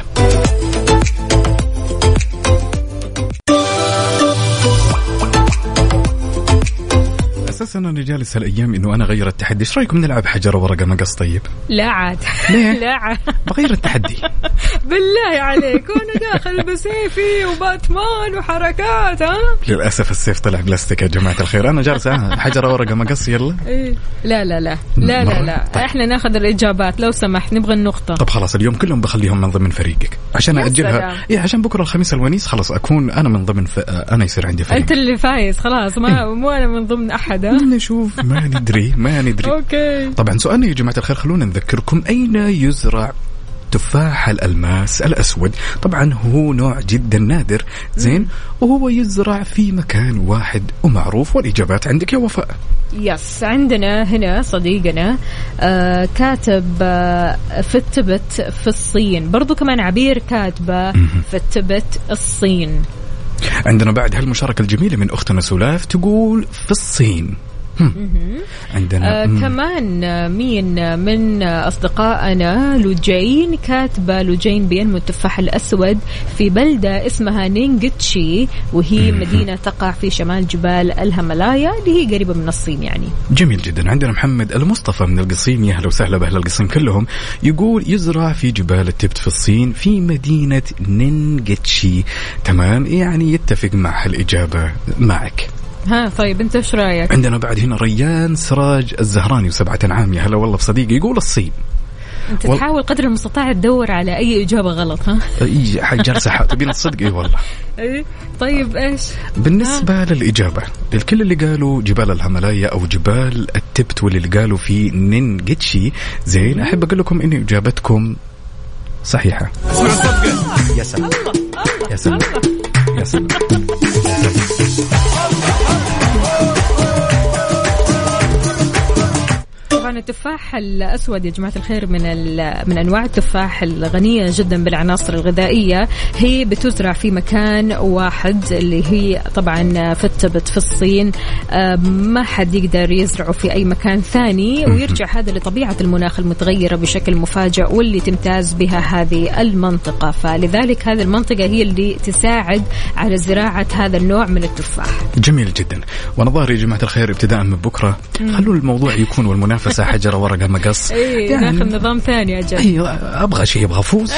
أساسا أنا جالس هالأيام إنه أنا غير التحدي. إيش رأيكم نلعب حجر ورقة مقص؟ طيب لا عاد ليه؟ لا عاد بغير التحدي بالله عليك. أنا داخل بسيفي وباتمان وحركات. ها للأسف السيف طلع بلاستيك يا جماعة الخير. أنا جالس حجر ورقة مقص. يلا إيه. لا لا لا لا لا, لا. طيب. إحنا ناخذ الإجابات لو سمحت، نبغى النقطة. طب خلاص اليوم كلهم بخليهم من ضمن فريقك عشان أأجلها. إيه عشان بكرة الخميس الونيس خلاص أكون أنا من ضمن ف... أنا يصير عندي فريق. أنت اللي فايز خلاص، ما مو أنا من ضمن أحد. نشوف ما ندري ما ندري. أوكي. طبعا سؤالنا يا جماعة الخير، خلونا نذكركم أين يزرع تفاح الألماس الأسود؟ طبعا هو نوع جدا نادر زين، وهو يزرع في مكان واحد ومعروف. والإجابات عندك يا وفاء. يس عندنا هنا صديقنا آه كاتب آه في التبت في الصين، برضو كمان عبير كاتبة في التبت الصين. عندنا بعد هالمشاركة الجميلة من أختنا سلاف تقول في الصين. عندنا آه كمان مين من أصدقائنا لوجين كاتبة لوجين بينمو التفاح الأسود في بلدة اسمها نينجتشي، وهي مدينة تقع في شمال جبال الهيمالايا اللي هي قريبة من الصين يعني. جميل جدا. عندنا محمد المصطفى من القصيم، يا أهلا وسهلا بأهل القصيم كلهم، يقول يزرع في جبال التبت في الصين في مدينة نينجتشي. تمام، يعني يتفق مع الإجابة معك. ها طيب أنت إيش رأيك؟ عندنا بعد هنا ريان سراج الزهراني وسبعة عام، يا هلا والله بصديقي، يقول الصين. أنت وال... تحاول قدر المستطاع تدور على أي إجابة غلط ها؟ أي حاجة جالسة تبين الصدق. إيه والله. إيه طيب إيش؟ بالنسبة ها؟ للإجابة الكل اللي قالوا جبال الهيمالايا أو جبال التبت، واللي اللي قالوا في نينجيتشي زين، أحب أقول لكم إن إجابتكم صحيحة. اسمع الصفقة. يا سلام يا سلام يا سلام. طبعا التفاح الأسود يا جماعة الخير من من أنواع التفاح الغنية جدا بالعناصر الغذائية. هي بتزرع في مكان واحد اللي هي طبعا في التبت في الصين، ما حد يقدر يزرعه في أي مكان ثاني، ويرجع هذا لطبيعة المناخ المتغيرة بشكل مفاجئ واللي تمتاز بها هذه المنطقة. فلذلك هذه المنطقة هي اللي تساعد على زراعة هذا النوع من التفاح. جميل جدا. وانا ظاهر يا جماعة الخير ابتداء من بكرة خلوا الموضوع يكون والمنافسة حجرة ورقة مقص. إيه يعني ناخذ نظام ثاني أجل. أيوة أبغى شيء، أبغى فوز.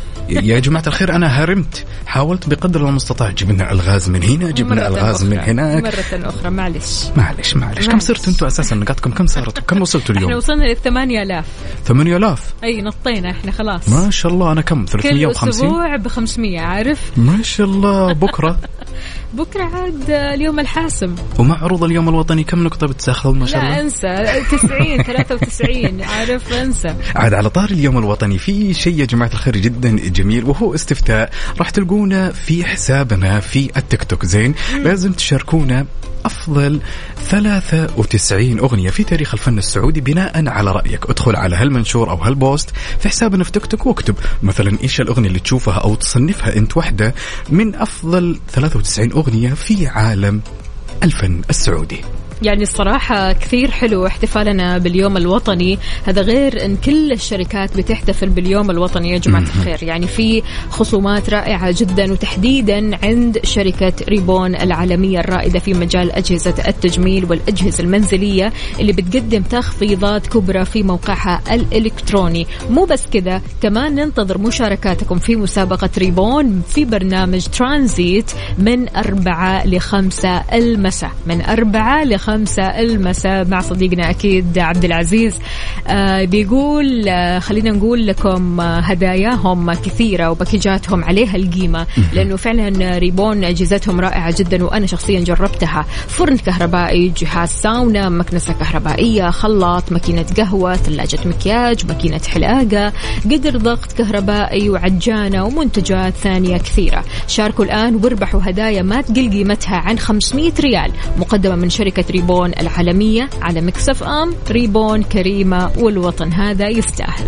يا جماعة الخير أنا هرمت، حاولت بقدر المستطاع، جبنا الغاز من هنا، جبنا الغاز من هناك مرة أخرى. معلش معلش معلش كم صرت أنتوا أساسا؟ نقاطكم كم صارت؟ كم وصلتوا اليوم؟ إحنا وصلنا للثمانية آلاف. ثمانية آلاف. أي نطينا إحنا خلاص. ما شاء الله. أنا كم؟ ثلاثمية وخمسين. كل أسبوع بخمسمية عارف. ما شاء الله. بكرة بكرة عاد اليوم الحاسم. ومع عروض اليوم الوطني كم نقطة بتساخذون ما شاء الله؟ لا انسى تسعين ثلاثة وتسعين عارف انسى. عاد على طار اليوم الوطني في شيء يا جماعة الخير جدا جميل، وهو استفتاء راح تلقونا في حسابنا في التيك توك زين. مم. لازم تشاركونا أفضل ثلاثة وتسعين أغنية في تاريخ الفن السعودي بناء على رأيك. ادخل على هالمنشور أو هالبوست في حسابنا في تيك توك واكتب مثلا إيش الأغنية اللي تشوفها أو تصنفها أنت واحدة من أفضل ثلاثة وتسعين أغنية في عالم الفن السعودي. يعني الصراحة كثير حلو احتفالنا باليوم الوطني هذا، غير ان كل الشركات بتحتفل باليوم الوطني يا جماعة الخير. يعني في خصومات رائعة جدا، وتحديدا عند شركة ريبون العالمية الرائدة في مجال أجهزة التجميل والأجهزة المنزلية اللي بتقدم تخفيضات كبرى في موقعها الإلكتروني. مو بس كذا، كمان ننتظر مشاركاتكم في مسابقة ريبون في برنامج ترانزيت من أربعة لخمسة المساء، من أربعة لخمسة خمسة المساء مع صديقنا أكيد عبد العزيز. آه بيقول آه خلينا نقول لكم آه هداياهم كثيرة وباكيجاتهم عليها القيمة، لأنه فعلا ريبون أجهزتهم رائعة جدا وأنا شخصيا جربتها. فرن كهربائي، جهاز ساونا، مكنسة كهربائية، خلاط، ماكينة قهوة، ثلاجة مكياج، ماكينة حلاقة، قدر ضغط كهربائي، وعجانة، ومنتجات ثانية كثيرة. شاركوا الآن واربحوا هدايا ما تقل قيمتها عن خمسمية ريال مقدمة من شركة ريبون العالمية على ميكس اف ام. ريبون كريمة والوطن هذا يستاهل.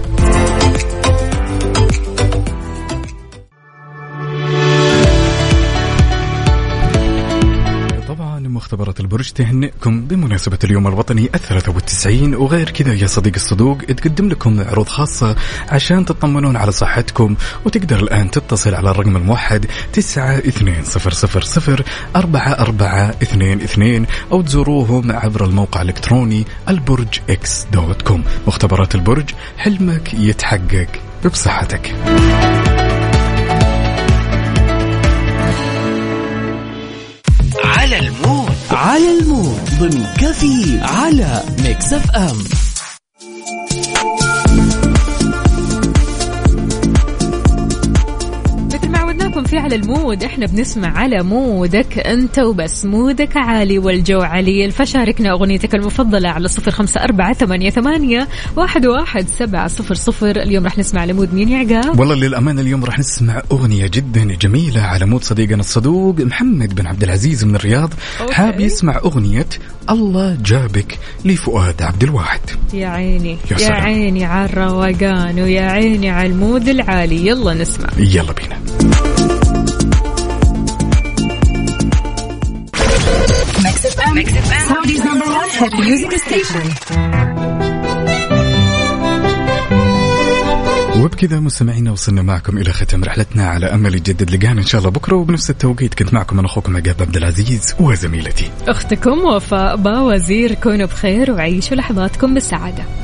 مختبرات البرج تهنئكم بمناسبة اليوم الوطني الثلاثة والتسعين. وغير كذا يا صديق الصدوق تقدم لكم عروض خاصة عشان تطمنون على صحتكم. وتقدر الآن تتصل على الرقم الموحد تسعة اثنين صفر صفر صفر أربعة أربعة اثنين اثنين أو تزوروهم عبر الموقع الإلكتروني البرج إكس دوت كوم. مختبرات البرج، حلمك يتحقق بصحتك. على المود على المود ضمن كافيين على ميكس اف ام. في على المود احنا بنسمع على مودك انت وبس، مودك عالي والجو عليل، فشاركنا اغنيتك المفضله على صفر خمسة أربعة ثمانية ثمانية واحد واحد سبعة صفر صفر. اليوم راح نسمع على مود مين يا عقاب؟ والله للامانه اليوم راح نسمع اغنيه جدا جميله على مود صديقنا الصدوق محمد بن عبد العزيز من الرياض. أوكي. حاب يسمع اغنيه الله جابك لفؤاد عبد الواحد. يا عيني يا, يا عيني على الروقان ويا عيني على المود العالي. يلا نسمع، يلا بينا. Mix F M, Saudi's number one hit music station. وبكذا مستمعينا وصلنا معكم إلى ختام رحلتنا، على أمل يجدد لقانا إن شاء الله بكرة وبنفس التوقيت. كنت معكم أنا أخوكم عقاب عبد العزيز وزميلتي أختكم وفاء باوزير. كونوا بخير وعيشوا لحظاتكم بالسعادة.